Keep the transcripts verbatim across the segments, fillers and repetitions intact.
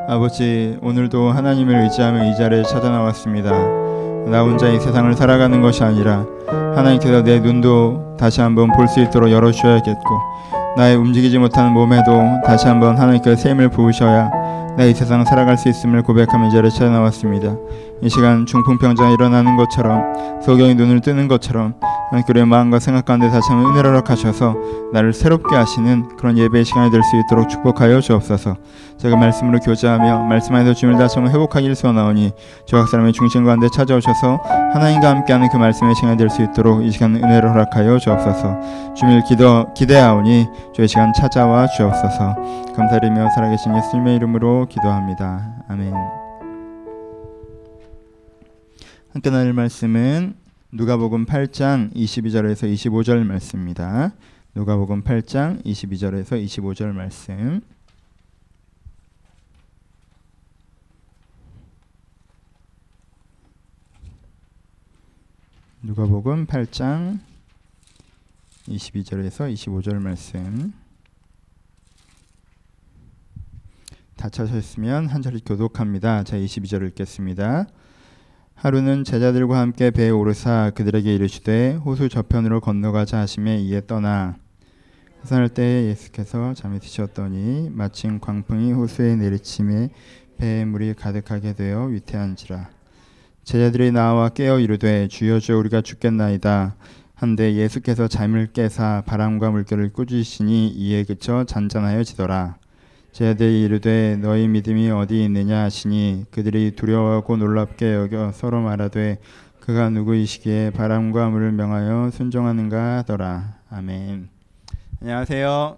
아버지, 오늘도 하나님을 의지하며 이 자리에 찾아 나왔습니다. 나 혼자 이 세상을 살아가는 것이 아니라 하나님께서 내 눈도 다시 한번 볼 수 있도록 열어주셔야겠고, 나의 움직이지 못하는 몸에도 다시 한번 하나님께서 새 힘을 부으셔야 나 이 세상 살아갈 수 있음을 고백하며 이 자리에 찾아 나왔습니다. 이 시간 중풍병자가 일어나는 것처럼, 소경이 눈을 뜨는 것처럼 하나님께 우리의 마음과 생각 가운데 다시 한번 은혜를 허락하셔서 나를 새롭게 하시는 그런 예배의 시간이 될 수 있도록 축복하여 주옵소서. 제가 말씀으로 교제하며 말씀 안에서 주님을 다시 한번 회복하기를 소원하오니 조각 사람의 중심 가운데 찾아오셔서 하나님과 함께하는 그 말씀의 시간이 될 수 있도록 이 시간 은혜를 허락하여 주옵소서. 주님을 기도, 기대하오니 주의 시간 찾아와 주옵소서. 감사드리며 살아계신 예수님의 이름으로 기도합니다. 아멘. 함께 나눌 말씀은 누가복음 팔 장 이십이 절에서 이십오 절 말씀입니다. 누가복음 팔 장 이십이 절에서 이십오 절 말씀. 누가복음 팔 장 이십이 절에서 이십오 절 말씀. 다 찾으셨으면 한 절씩 교독합니다. 자, 이십이 절 읽겠습니다. 하루는 제자들과 함께 배에 오르사 그들에게 이르시되 호수 저편으로 건너가자 하시매 이에 떠나 해산할 때에 예수께서 잠이 드셨더니 마침 광풍이 호수에 내리침에 배에 물이 가득하게 되어 위태한지라. 제자들이 나와 깨어 이르되 주여 주여 우리가 죽겠나이다 한데 예수께서 잠을 깨사 바람과 물결을 꾸짖으시니 이에 그쳐 잔잔하여지더라. 제자들이 이르되 너희 믿음이 어디 있느냐 하시니 그들이 두려워하고 놀랍게 여겨 서로 말하되 그가 누구이시기에 바람과 물을 명하여 순종하는가 하더라. 아멘. 안녕하세요.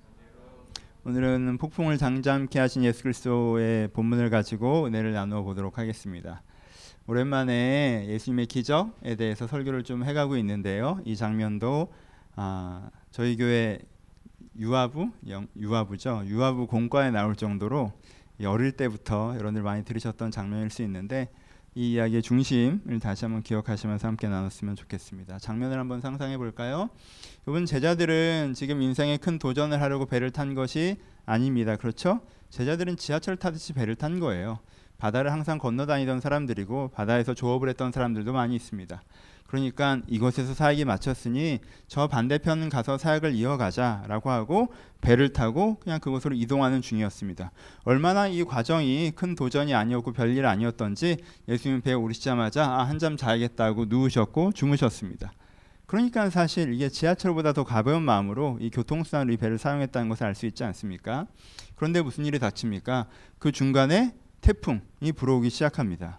오늘은 폭풍을 잠잠케 하신 예수 그리스도의 본문을 가지고 은혜를 나누어 보도록 하겠습니다. 오랜만에 예수님의 기적에 대해서 설교를 좀 해가고 있는데요. 이 장면도 아, 저희 교회 유아부, 영, 유아부죠. 유아부 공과에 나올 정도로 어릴 때부터 여러분들 많이 들으셨던 장면일 수 있는데 이 이야기의 중심을 다시 한번 기억하시면서 함께 나눴으면 좋겠습니다. 장면을 한번 상상해 볼까요? 이번 제자들은 지금 인생에 큰 도전을 하려고 배를 탄 것이 아닙니다. 그렇죠? 제자들은 지하철 타듯이 배를 탄 거예요. 바다를 항상 건너다니던 사람들이고 바다에서 조업을 했던 사람들도 많이 있습니다. 그러니까 이곳에서 사역이 마쳤으니 저 반대편 가서 사역을 이어가자라고 하고 배를 타고 그냥 그곳으로 이동하는 중이었습니다. 얼마나 이 과정이 큰 도전이 아니었고 별일 아니었던지 예수님 배에 오르시자마자 아, 한잠 자야겠다고 누우셨고 주무셨습니다. 그러니까 사실 이게 지하철보다 더 가벼운 마음으로 이 교통수단으로 이 배를 사용했다는 것을 알 수 있지 않습니까? 그런데 무슨 일이 닥칩니까? 그 중간에 태풍이 불어오기 시작합니다.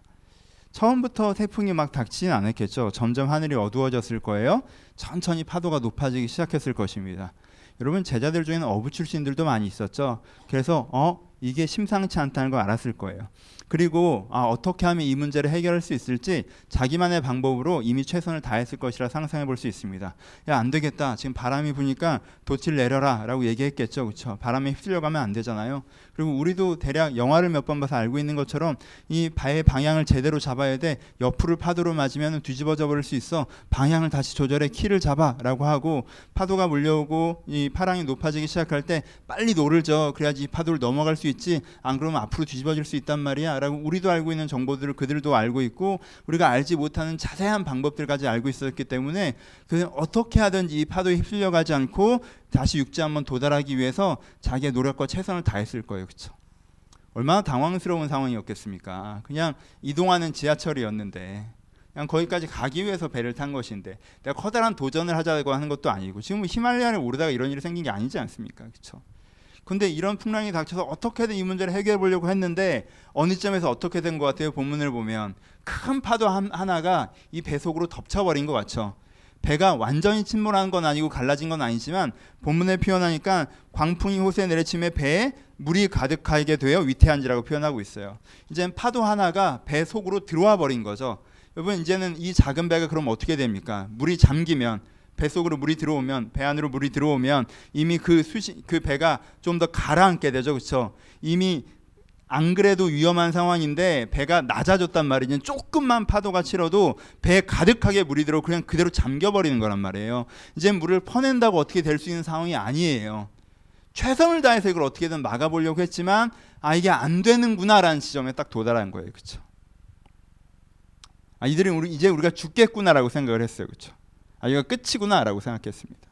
처음부터 태풍이 막 닥치진 않았겠죠. 점점 하늘이 어두워졌을 거예요. 천천히 파도가 높아지기 시작했을 것입니다. 여러분 제자들 중에는 어부 출신들도 많이 있었죠. 그래서 어 이게 심상치 않다는 걸 알았을 거예요. 그리고 아, 어떻게 하면 이 문제를 해결할 수 있을지 자기만의 방법으로 이미 최선을 다했을 것이라 상상해 볼 수 있습니다. 야, 안 되겠다. 지금 바람이 부니까 돛을 내려라 라고 얘기했겠죠. 그렇죠? 바람에 휩쓸려가면 안 되잖아요. 그리고 우리도 대략 영화를 몇 번 봐서 알고 있는 것처럼 이 배의 방향을 제대로 잡아야 돼. 옆으로 파도로 맞으면 뒤집어져 버릴 수 있어. 방향을 다시 조절해 키를 잡아 라고 하고 파도가 몰려오고 이 파랑이 높아지기 시작할 때 빨리 노를 져. 그래야지 이 파도를 넘어갈 수 있지. 안 그러면 앞으로 뒤집어질 수 있단 말이야 라고 우리도 알고 있는 정보들을 그들도 알고 있고 우리가 알지 못하는 자세한 방법들까지 알고 있었기 때문에 그냥 어떻게 하든지 이 파도에 휩쓸려가지 않고 다시 육지 한번 도달하기 위해서 자기의 노력과 최선을 다했을 거예요. 그렇죠? 얼마나 당황스러운 상황이었겠습니까? 그냥 이동하는 지하철이었는데 그냥 거기까지 가기 위해서 배를 탄 것인데 내가 커다란 도전을 하자고 하는 것도 아니고 지금 히말라야를 오르다가 이런 일이 생긴 게 아니지 않습니까? 그렇죠? 근데 이런 풍랑이 닥쳐서 어떻게든 이 문제를 해결해 보려고 했는데 어느 점에서 어떻게 된 것 같아요? 본문을 보면 큰 파도 하나가 이 배 속으로 덮쳐버린 것 같죠. 배가 완전히 침몰한 건 아니고 갈라진 건 아니지만 본문에 표현하니까 광풍이 호수에 내리침에 배에 물이 가득하게 되어 위태한지라고 표현하고 있어요. 이제 파도 하나가 배 속으로 들어와 버린 거죠. 여러분 이제는 이 작은 배가 그럼 어떻게 됩니까? 물이 잠기면 배 속으로 물이 들어오면 배 안으로 물이 들어오면 이미 그 수시 그 배가 좀 더 가라앉게 되죠. 그렇죠? 이미 안 그래도 위험한 상황인데 배가 낮아졌단 말이죠. 조금만 파도가 치러도 배에 가득하게 물이 들어 그냥 그대로 잠겨버리는 거란 말이에요. 이제 물을 퍼낸다고 어떻게 될 수 있는 상황이 아니에요. 최선을 다해서 이걸 어떻게든 막아보려고 했지만 아 이게 안 되는구나라는 지점에 딱 도달한 거예요. 그렇죠? 아 이들이 우리 이제 우리가 죽겠구나라고 생각을 했어요. 그렇죠? 아 이거 끝이구나라고 생각했습니다.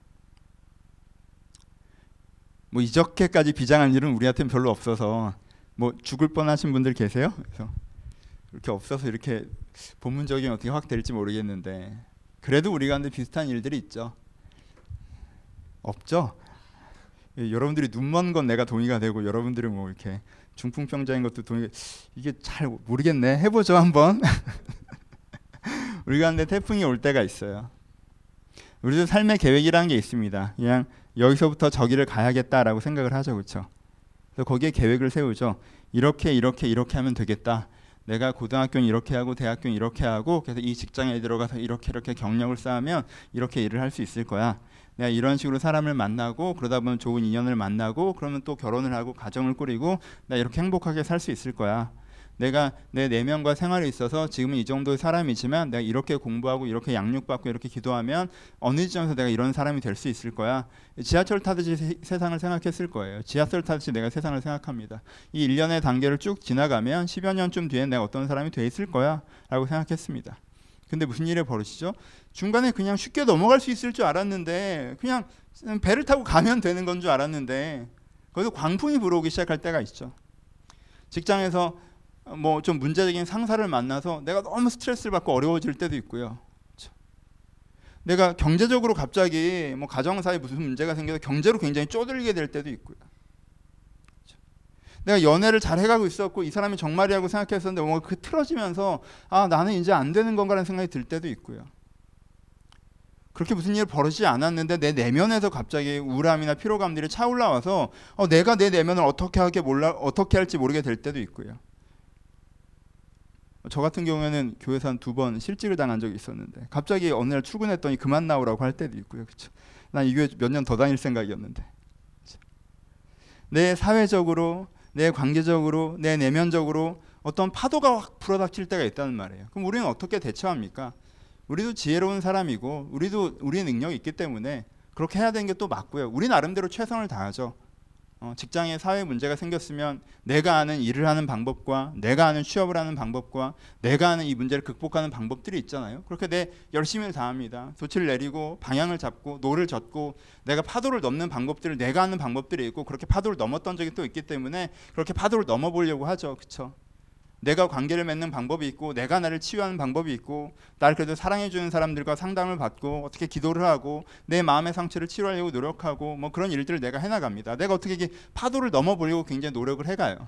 뭐 이렇게까지 비장한 일은 우리한테는 별로 없어서 뭐 죽을 뻔하신 분들 계세요? 그래서 이렇게 없어서 이렇게 본문적인 어떻게 확 될지 모르겠는데 그래도 우리 가운데 비슷한 일들이 있죠. 없죠? 여러분들이 눈먼 건 내가 동의가 되고 여러분들이 뭐 이렇게 중풍병자인 것도 동의 이게 잘 모르겠네. 해보죠 한번. 우리 가운데 태풍이 올 때가 있어요. 우리도 삶의 계획이라는 게 있습니다. 그냥 여기서부터 저기를 가야겠다라고 생각을 하죠. 그렇죠? 그래서 거기에 계획을 세우죠. 이렇게 이렇게 이렇게 하면 되겠다. 내가 고등학교는 이렇게 하고 대학교는 이렇게 하고 그래서 이 직장에 들어가서 이렇게 이렇게 경력을 쌓으면 이렇게 일을 할 수 있을 거야. 내가 이런 식으로 사람을 만나고 그러다 보면 좋은 인연을 만나고 그러면 또 결혼을 하고 가정을 꾸리고 나 이렇게 행복하게 살 수 있을 거야. 내가 내 내면과 생활에 있어서 지금은 이 정도의 사람이지만 내가 이렇게 공부하고 이렇게 양육받고 이렇게 기도하면 어느 지점에서 내가 이런 사람이 될 수 있을 거야. 지하철 타듯이 세, 세상을 생각했을 거예요. 지하철 타듯이 내가 세상을 생각합니다. 이 일련의 단계를 쭉 지나가면 십여 년쯤 뒤에 내가 어떤 사람이 돼 있을 거야 라고 생각했습니다. 근데 무슨 일이 벌어지죠? 중간에 그냥 쉽게 넘어갈 수 있을 줄 알았는데 그냥 배를 타고 가면 되는 건 줄 알았는데 거기서 광풍이 불어오기 시작할 때가 있죠. 직장에서 뭐 좀 문제적인 상사를 만나서 내가 너무 스트레스를 받고 어려워질 때도 있고요. 그렇죠? 내가 경제적으로 갑자기 뭐 가정사에 무슨 문제가 생겨서 경제로 굉장히 쪼들게 될 때도 있고요. 그렇죠? 내가 연애를 잘 해가고 있었고 이 사람이 정말이라고 생각했었는데 뭔가 그 틀어지면서 아 나는 이제 안 되는 건가라는 생각이 들 때도 있고요. 그렇게 무슨 일 벌어지지 않았는데 내 내면에서 갑자기 우울함이나 피로감들이 차올라와서 어, 내가 내 내면을 어떻게 하게 몰라 어떻게 할지 모르게 될 때도 있고요. 저 같은 경우에는 교회에서 한 두 번 실직을 당한 적이 있었는데 갑자기 어느 날 출근했더니 그만 나오라고 할 때도 있고요. 그렇죠? 난 이 교회 몇 년 더 다닐 생각이었는데 그렇죠? 내 사회적으로 내 관계적으로 내 내면적으로 어떤 파도가 확 불어닥칠 때가 있다는 말이에요. 그럼 우리는 어떻게 대처합니까? 우리도 지혜로운 사람이고 우리도 우리의 능력이 있기 때문에 그렇게 해야 되는 게 또 맞고요. 우리 나름대로 최선을 다하죠. 어, 직장에 사회 문제가 생겼으면 내가 아는 일을 하는 방법과 내가 아는 취업을 하는 방법과 내가 아는 이 문제를 극복하는 방법들이 있잖아요. 그렇게 내 열심히 다합니다. 조치를 내리고 방향을 잡고 노를 젓고 내가 파도를 넘는 방법들을 내가 아는 방법들이 있고 그렇게 파도를 넘었던 적이 또 있기 때문에 그렇게 파도를 넘어보려고 하죠. 그렇죠? 내가 관계를 맺는 방법이 있고 내가 나를 치유하는 방법이 있고 나를 그래도 사랑해주는 사람들과 상담을 받고 어떻게 기도를 하고 내 마음의 상처를 치료하려고 노력하고 뭐 그런 일들을 내가 해나갑니다. 내가 어떻게 이게 파도를 넘어보려고 굉장히 노력을 해가요.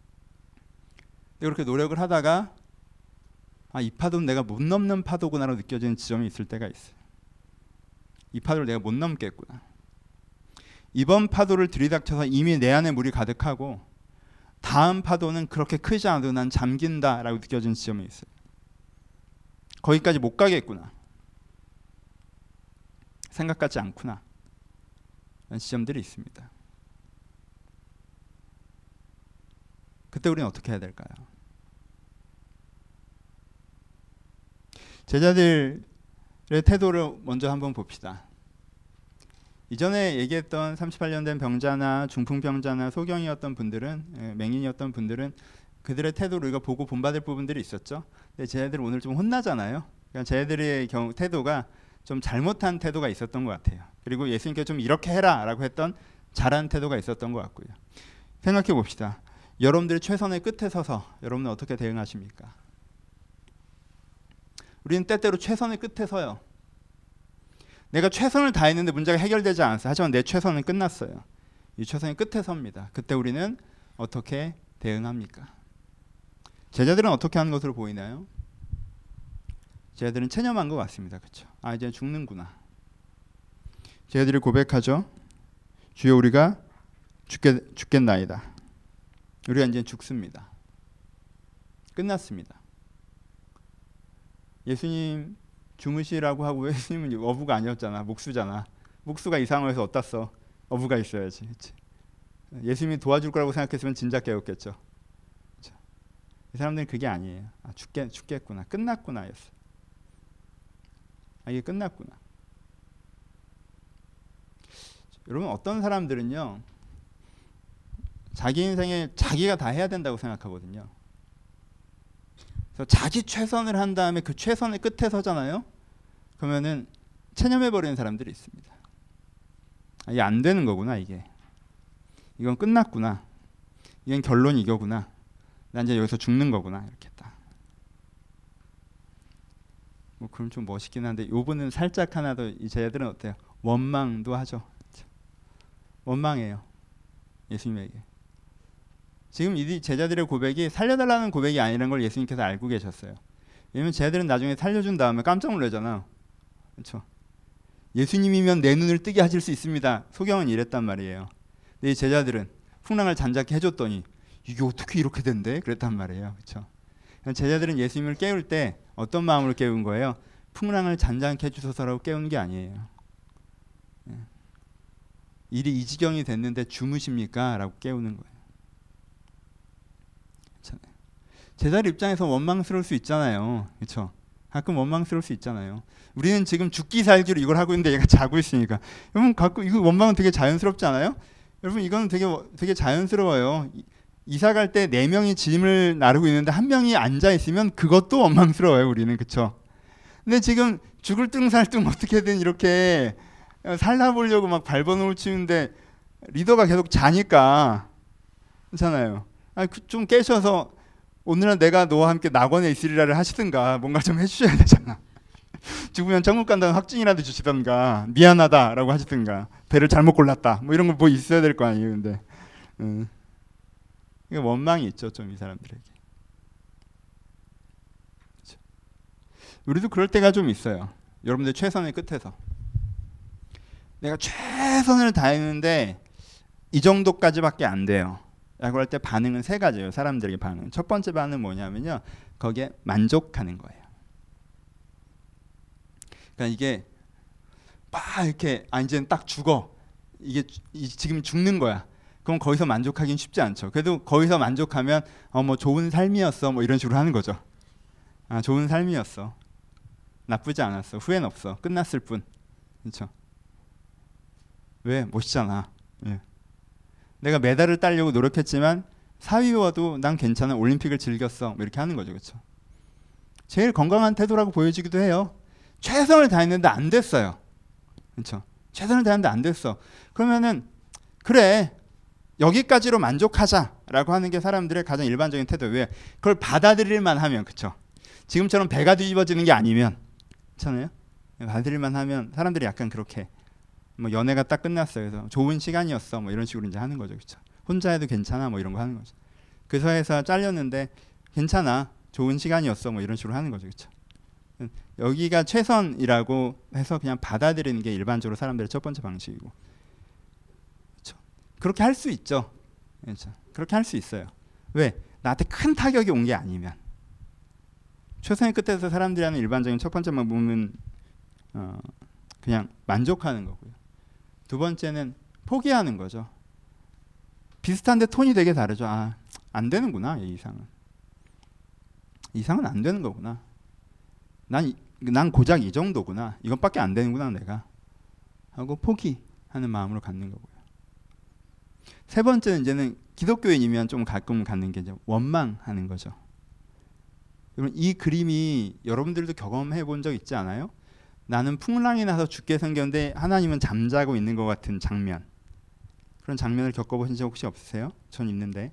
그렇게 노력을 하다가 아, 이 파도는 내가 못 넘는 파도구나라고 느껴지는 지점이 있을 때가 있어요. 이 파도를 내가 못 넘겠구나. 이번 파도를 들이닥쳐서 이미 내 안에 물이 가득하고 다음 파도는 그렇게 크지 않아도 난 잠긴다라고 느껴지는 지점이 있어요. 거기까지 못 가겠구나. 생각 같지 않구나. 라는 지점들이 있습니다. 그때 우리는 어떻게 해야 될까요? 제자들의 태도를 먼저 한번 봅시다. 이전에 얘기했던 삼십팔 년 된 병자나 중풍병자나 소경이었던 분들은 맹인이었던 분들은 그들의 태도를 우리가 보고 본받을 부분들이 있었죠. 근데 쟤네들 오늘 좀 혼나잖아요. 그러니까 쟤네들의 경우 태도가 좀 잘못한 태도가 있었던 것 같아요. 그리고 예수님께서 좀 이렇게 해라 라고 했던 잘한 태도가 있었던 것 같고요. 생각해 봅시다. 여러분들이 최선의 끝에 서서 여러분은 어떻게 대응하십니까? 우리는 때때로 최선의 끝에 서요. 내가 최선을 다했는데 문제가 해결되지 않았어요. 하지만 내 최선은 끝났어요. 이 최선의 끝에 섭니다. 그때 우리는 어떻게 대응합니까? 제자들은 어떻게 하는 것으로 보이나요? 제자들은 체념한 것 같습니다. 그렇죠? 아 이제 죽는구나. 제자들이 고백하죠. 주여 우리가 죽겠, 죽겠나이다. 우리가 이제 죽습니다. 끝났습니다. 예수님 주무시라고 하고 예수님은 어부가 아니었잖아. 목수잖아. 목수가 이 상황에서 어디다 써? 어부가 있어야지. 그치? 예수님이 도와줄 거라고 생각했으면 진작 깨웠겠죠. 그쵸? 이 사람들은 그게 아니에요. 아, 죽겠, 죽겠구나. 끝났구나 였어. 아, 이게 끝났구나. 여러분 어떤 사람들은요 자기 인생에 자기가 다 해야 된다고 생각하거든요. 그래서 자기 최선을 한 다음에 그 최선의 끝에 서잖아요. 그러면은 체념해버리는 사람들이 있습니다. 아, 이게 안 되는 거구나. 이게 이건 끝났구나. 이건 결론이 이거구나. 난 이제 여기서 죽는 거구나. 이렇게 딱. 뭐 그럼 좀 멋있긴 한데 요분은 살짝 하나 더 이 제자들은 어때요? 원망도 하죠. 원망해요. 예수님에게. 지금 이 제자들의 고백이 살려달라는 고백이 아니라는 걸 예수님께서 알고 계셨어요. 왜냐면 제자들은 나중에 살려준 다음에 깜짝 놀라잖아요. 그렇죠? 예수님이면 내 눈을 뜨게 하실 수 있습니다. 소경은 이랬단 말이에요. 근데 이 제자들은 풍랑을 잔잔케 해줬더니 이게 어떻게 이렇게 된대? 그랬단 말이에요. 그렇죠? 제자들은 예수님을 깨울 때 어떤 마음으로 깨운 거예요? 풍랑을 잔잔케 해주소서라고 깨우는 게 아니에요. 일이 이 지경이 됐는데 주무십니까? 라고 깨우는 거예요. 그렇잖아요. 제자들 입장에서 원망스러울 수 있잖아요. 그렇죠? 가끔 원망스러울 수 있잖아요. 우리는 지금 죽기 살기로 이걸 하고 있는데 얘가 자고 있으니까. 여러분 가끔 이거 원망은 되게 자연스럽지 않아요? 여러분 이건 되게 되게 자연스러워요. 이사 갈 때 네 명이 짐을 나르고 있는데 한 명이 앉아 있으면 그것도 원망스러워요. 우리는 그렇죠? 근데 지금 죽을 뚱살뚱 어떻게든 이렇게 살라보려고 막 발버둥을 치는데 리더가 계속 자니까 괜찮아요. 아, 좀 깨셔서 오늘은 내가 너와 함께 낙원에 있으리라를 하시든가 뭔가 좀 해주셔야 되잖아. 죽으면 천국 간다는 확증이라도 주시던가 미안하다라고 하시든가 배를 잘못 골랐다 뭐 이런 거 뭐 있어야 될 거 아니에요. 근데 음. 이게 원망이 있죠 좀 이 사람들에게. 그렇죠. 우리도 그럴 때가 좀 있어요. 여러분들 최선의 끝에서 내가 최선을 다했는데 이 정도까지밖에 안 돼요 라고 할 때 반응은 세 가지예요. 사람들에게 반응. 첫 번째 반응은 뭐냐면요 거기에 만족하는 거예요. 그러니까 이게 막 이렇게 아 이제는 딱 죽어 이게 이, 지금 죽는 거야. 그럼 거기서 만족하기는 쉽지 않죠. 그래도 거기서 만족하면 어 뭐 좋은 삶이었어 뭐 이런 식으로 하는 거죠. 아 좋은 삶이었어. 나쁘지 않았어. 후회는 없어. 끝났을 뿐. 그렇죠? 왜? 멋있잖아. 예. 내가 메달을 따려고 노력했지만 사위와도 난 괜찮아. 올림픽을 즐겼어. 뭐 이렇게 하는 거죠. 그렇죠? 제일 건강한 태도라고 보여지기도 해요. 최선을 다했는데 안 됐어요. 그렇죠? 최선을 다했는데 안 됐어. 그러면은 그래. 여기까지로 만족하자라고 하는 게 사람들의 가장 일반적인 태도. 왜? 그걸 받아들일만 하면 그렇죠? 지금처럼 배가 뒤집어지는 게 아니면 그렇잖아요? 받아들일만 하면 사람들이 약간 그렇게 뭐 연애가 딱 끝났어요. 그래서 좋은 시간이었어. 뭐 이런 식으로 이제 하는 거죠. 그렇죠? 혼자 해도 괜찮아. 뭐 이런 거 하는 거죠. 그 사회에서 잘렸는데 괜찮아. 좋은 시간이었어. 뭐 이런 식으로 하는 거죠. 그렇죠? 여기가 최선이라고 해서 그냥 받아들이는 게 일반적으로 사람들의 첫 번째 방식이고. 그렇죠? 그렇게 할 수 있죠. 그렇죠? 그렇게 할 수 있어요. 왜? 나한테 큰 타격이 온 게 아니면. 최선의 끝에서 사람들이 하는 일반적인 첫 번째 방법은 어, 그냥 만족하는 거고요. 두 번째는 포기하는 거죠. 비슷한데 톤이 되게 다르죠. 아, 안 되는구나. 이 이상은. 이상은 안 되는 거구나. 난, 난 고작 이 정도구나. 이것밖에 안 되는구나 내가. 하고 포기하는 마음으로 갖는 거고요. 세 번째는 이제는 기독교인이면 좀 가끔 갖는 게 이제 원망하는 거죠. 여러분 이 그림이 여러분들도 경험해 본 적 있지 않아요? 나는 풍랑이 나서 죽게 생겼는데 하나님은 잠자고 있는 것 같은 장면. 그런 장면을 겪어보신 적 혹시 없으세요? 전 있는데.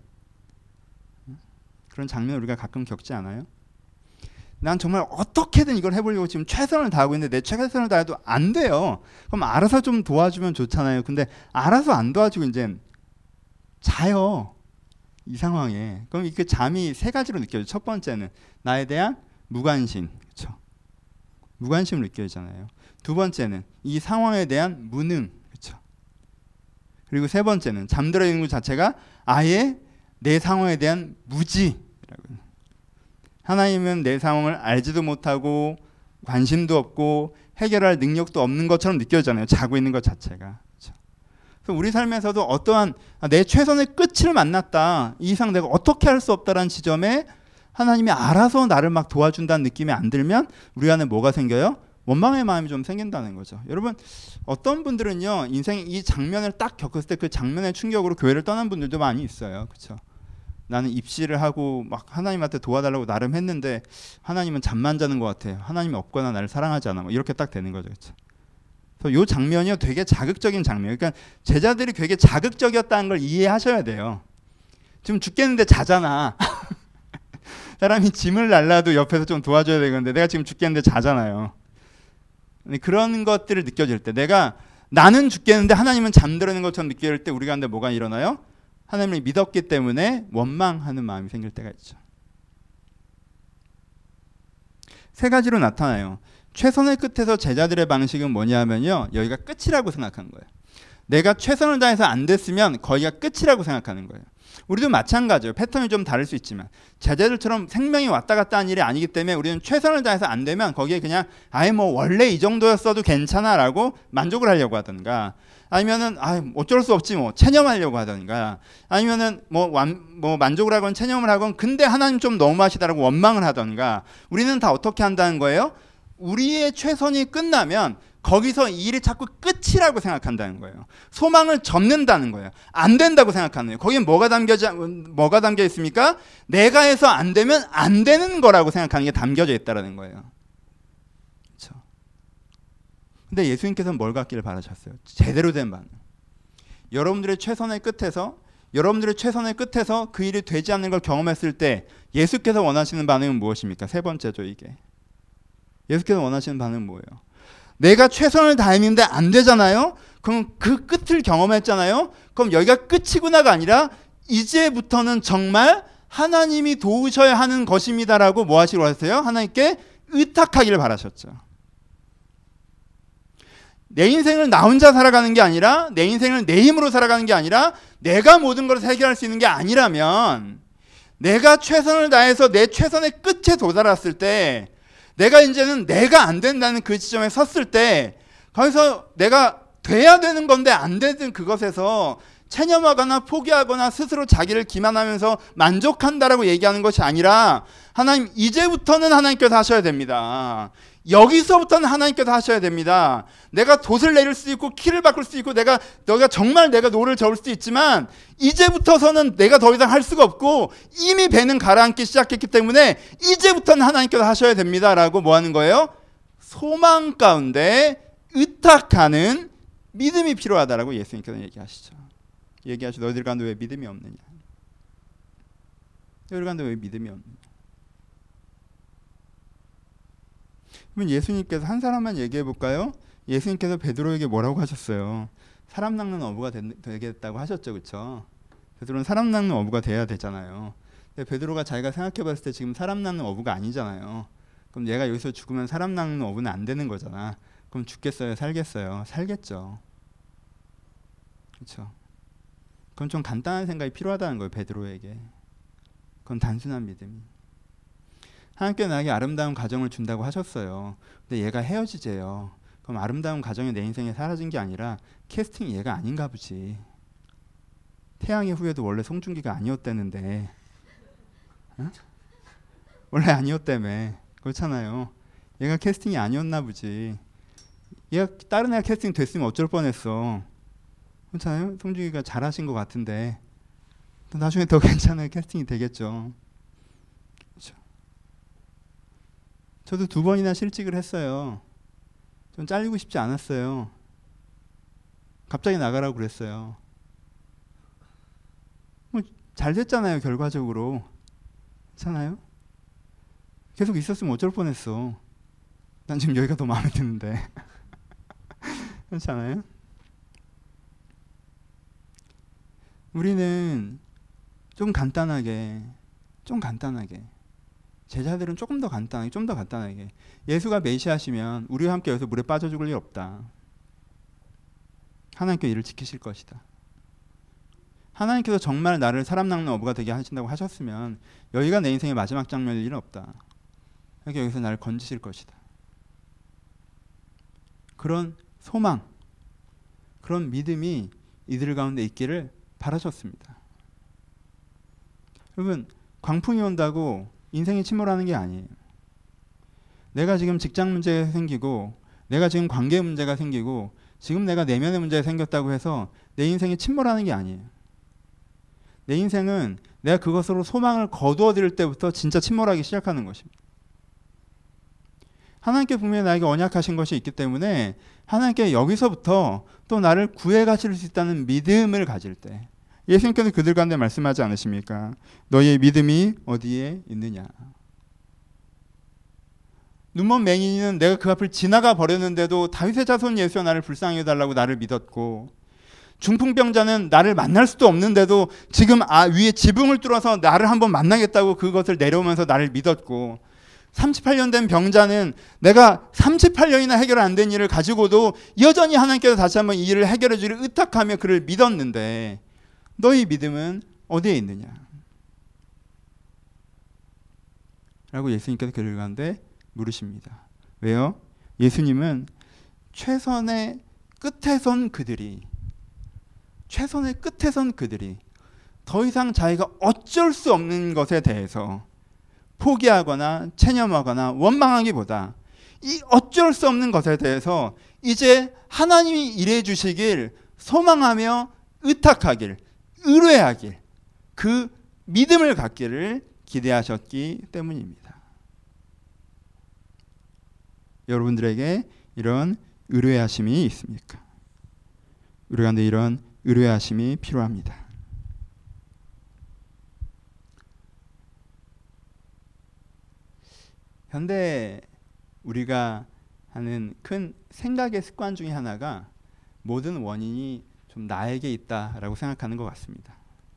그런 장면 우리가 가끔 겪지 않아요? 난 정말 어떻게든 이걸 해보려고 지금 최선을 다하고 있는데 내 최선을 다해도 안 돼요. 그럼 알아서 좀 도와주면 좋잖아요. 근데 알아서 안 도와주고 이제 자요. 이 상황에. 그럼 그 잠이 세 가지로 느껴져요. 첫 번째는 나에 대한 무관심. 그렇죠? 무관심을 느껴지잖아요. 두 번째는 이 상황에 대한 무능. 그렇죠? 그리고 세 번째는 잠들어 있는 것 자체가 아예 내 상황에 대한 무지라고. 하나님은 내 상황을 알지도 못하고 관심도 없고 해결할 능력도 없는 것처럼 느껴지잖아요. 자고 있는 것 자체가. 그렇죠? 그래서 우리 삶에서도 어떠한 내 최선의 끝을 만났다. 이 이상 내가 어떻게 할 수 없다라는 지점에 하나님이 알아서 나를 막 도와준다는 느낌이 안 들면 우리 안에 뭐가 생겨요? 원망의 마음이 좀 생긴다는 거죠. 여러분 어떤 분들은요 인생 이 장면을 딱 겪었을 때 그 장면의 충격으로 교회를 떠난 분들도 많이 있어요. 그렇죠? 나는 입시를 하고 막 하나님한테 도와달라고 나름 했는데 하나님은 잠만 자는 것 같아요. 하나님이 없거나 나를 사랑하지 않아. 뭐 이렇게 딱 되는 거죠. 그렇죠? 그래서 이 장면이요 되게 자극적인 장면. 그러니까 제자들이 되게 자극적이었다는 걸 이해하셔야 돼요. 지금 죽겠는데 자잖아. 사람이 짐을 날라도 옆에서 좀 도와줘야 되는데 내가 지금 죽겠는데 자잖아요. 그런 것들을 느껴질 때 내가 나는 죽겠는데 하나님은 잠들어있는 것처럼 느껴질 때 우리가 근데 뭐가 일어나요? 하나님을 믿었기 때문에 원망하는 마음이 생길 때가 있죠. 세 가지로 나타나요. 최선의 끝에서 제자들의 방식은 뭐냐면요. 여기가 끝이라고 생각하는 거예요. 내가 최선을 다해서 안 됐으면 거기가 끝이라고 생각하는 거예요. 우리도 마찬가지예요. 패턴이 좀 다를 수 있지만 제자들처럼 생명이 왔다 갔다 하는 일이 아니기 때문에 우리는 최선을 다해서 안 되면 거기에 그냥 아예 뭐 원래 이 정도였어도 괜찮아라고 만족을 하려고 하던가 아니면은 아 어쩔 수 없지 뭐 체념하려고 하던가 아니면은 뭐, 완, 뭐 만족을 하건 체념을 하건 근데 하나님 좀 너무하시다라고 원망을 하던가 우리는 다 어떻게 한다는 거예요? 우리의 최선이 끝나면 거기서 이 일이 자꾸 끝이라고 생각한다는 거예요. 소망을 접는다는 거예요. 안 된다고 생각하는 거예요. 거기에 뭐가 담겨져, 뭐가 담겨 있습니까? 내가 해서 안 되면 안 되는 거라고 생각하는 게 담겨져 있다는 거예요. 그렇죠? 근데 예수님께서는 뭘 갖기를 바라셨어요? 제대로 된 반응. 여러분들의 최선의 끝에서 여러분들의 최선의 끝에서 그 일이 되지 않는 걸 경험했을 때 예수께서 원하시는 반응은 무엇입니까? 세 번째죠 이게. 예수께서 원하시는 반응은 뭐예요? 내가 최선을 다했는데 안 되잖아요? 그럼 그 끝을 경험했잖아요? 그럼 여기가 끝이구나가 아니라 이제부터는 정말 하나님이 도우셔야 하는 것입니다라고 뭐 하시고 하세요? 하나님께 의탁하기를 바라셨죠. 내 인생을 나 혼자 살아가는 게 아니라 내 인생을 내 힘으로 살아가는 게 아니라 내가 모든 것을 해결할 수 있는 게 아니라면 내가 최선을 다해서 내 최선의 끝에 도달했을 때 내가 이제는 내가 안 된다는 그 지점에 섰을 때 거기서 내가 돼야 되는 건데 안 되는 그것에서 체념하거나 포기하거나 스스로 자기를 기만하면서 만족한다라고 얘기하는 것이 아니라 하나님 이제부터는 하나님께서 하셔야 됩니다. 여기서부터는 하나님께서 하셔야 됩니다. 내가 돛을 내릴 수 있고 키를 바꿀 수 있고 내가 너가 정말 내가 노를 저을 수도 있지만 이제부터서는 내가 더 이상 할 수가 없고 이미 배는 가라앉기 시작했기 때문에 이제부터는 하나님께서 하셔야 됩니다라고 뭐 하는 거예요? 소망 가운데 의탁하는 믿음이 필요하다라고 예수님께서 얘기하시죠. 얘기하시죠. 너희들 가운데 왜 믿음이 없느냐? 너희들 가운데 왜 믿음이 없느냐? 그러면 예수님께서 한 사람만 얘기해 볼까요? 예수님께서 베드로에게 뭐라고 하셨어요? 사람 낚는 어부가 되겠다고 하셨죠, 그렇죠? 베드로는 사람 낚는 어부가 돼야 되잖아요. 근데 베드로가 자기가 생각해봤을 때 지금 사람 낚는 어부가 아니잖아요. 그럼 얘가 여기서 죽으면 사람 낚는 어부는 안 되는 거잖아. 그럼 죽겠어요, 살겠어요? 살겠죠. 그렇죠? 그건 좀 간단한 생각이 필요하다는 거예요, 베드로에게. 그건 단순한 믿음이. 하나님께서 나에게 아름다운 가정을 준다고 하셨어요. 근데 얘가 헤어지재요. 그럼 아름다운 가정이 내 인생에 사라진 게 아니라 캐스팅이 얘가 아닌가 보지. 태양의 후예도 원래 송중기가 아니었다는데 어? 원래 아니었다며. 그렇잖아요. 얘가 캐스팅이 아니었나 보지. 얘가 다른 애가 캐스팅 됐으면 어쩔 뻔했어. 그렇잖아요. 송중기가 잘하신 것 같은데 또 나중에 더 괜찮은 캐스팅이 되겠죠. 저도 두 번이나 실직을 했어요. 좀 잘리고 싶지 않았어요. 갑자기 나가라고 그랬어요. 뭐 잘 됐잖아요, 결과적으로. 괜찮아요? 계속 있었으면 어쩔 뻔했어. 난 지금 여기가 더 마음에 드는데. 그렇지 않아요? 우리는 좀 간단하게, 좀 간단하게 제자들은 조금 더 간단하게, 좀 더 간단하게 예수가 메시아시면 우리와 함께 여기서 물에 빠져 죽을 일 없다. 하나님께서 이를 지키실 것이다. 하나님께서 정말 나를 사람 낚는 어부가 되게 하신다고 하셨으면 여기가 내 인생의 마지막 장면일 일은 없다. 그러니까 여기서 나를 건지실 것이다. 그런 소망, 그런 믿음이 이들 가운데 있기를 바라셨습니다. 여러분, 광풍이 온다고 인생이 침몰하는 게 아니에요. 내가 지금 직장 문제가 생기고 내가 지금 관계 문제가 생기고 지금 내가 내면의 문제가 생겼다고 해서 내 인생이 침몰하는 게 아니에요. 내 인생은 내가 그것으로 소망을 거두어 들일 때부터 진짜 침몰하기 시작하는 것입니다. 하나님께 분명히 나에게 언약하신 것이 있기 때문에 하나님께 여기서부터 또 나를 구해 가실 수 있다는 믿음을 가질 때, 예수님께서 그들 가운데 말씀하지 않으십니까? 너희의 믿음이 어디에 있느냐. 눈먼 맹인이는 내가 그 앞을 지나가 버렸는데도 다윗의 자손 예수여 나를 불쌍히 해달라고 나를 믿었고, 중풍병자는 나를 만날 수도 없는데도 지금 아 위에 지붕을 뚫어서 나를 한번 만나겠다고 그것을 내려오면서 나를 믿었고, 삼십팔 년 된 병자는 내가 삼십팔 년이나 해결 안 된 일을 가지고도 여전히 하나님께서 다시 한번 이 일을 해결해 주기를 의탁하며 그를 믿었는데 너희 믿음은 어디에 있느냐? 라고 예수님께서 그들 가운데 물으십니다. 왜요? 예수님은 최선의 끝에 선 그들이 최선의 끝에 선 그들이 더 이상 자기가 어쩔 수 없는 것에 대해서 포기하거나 체념하거나 원망하기보다 이 어쩔 수 없는 것에 대해서 이제 하나님이 일해 주시길 소망하며 의탁하길, 의뢰하길, 그 믿음을 갖기를 기대하셨기 때문입니다. 여러분들에게 이런 의뢰하심이 있습니까? 우리 가운데 이런 의뢰하심이 필요합니다. 현대 우리가 하는 큰 생각의 습관 중에 하나가 모든 원인이 좀 나에게 있다라고 생각하는 것 같습니다.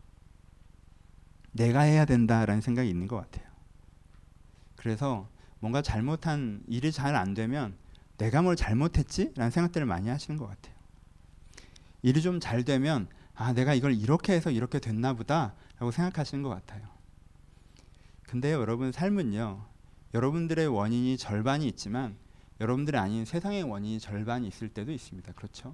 내가 해야 된다라는 생각이 있는 것 같아요. 그래서 뭔가 잘못한 일이 잘 안 되면 내가 뭘 잘못했지? 라는 생각들을 많이 하시는 것 같아요. 일이 좀 잘 되면 아 내가 이걸 이렇게 해서 이렇게 됐나 보다 라고 생각하시는 것 같아요. 근데 여러분 삶은요, 여러분들의 원인이 절반이 있지만 여러분들이 아닌 세상의 원인이 절반이 있을 때도 있습니다. 그렇죠?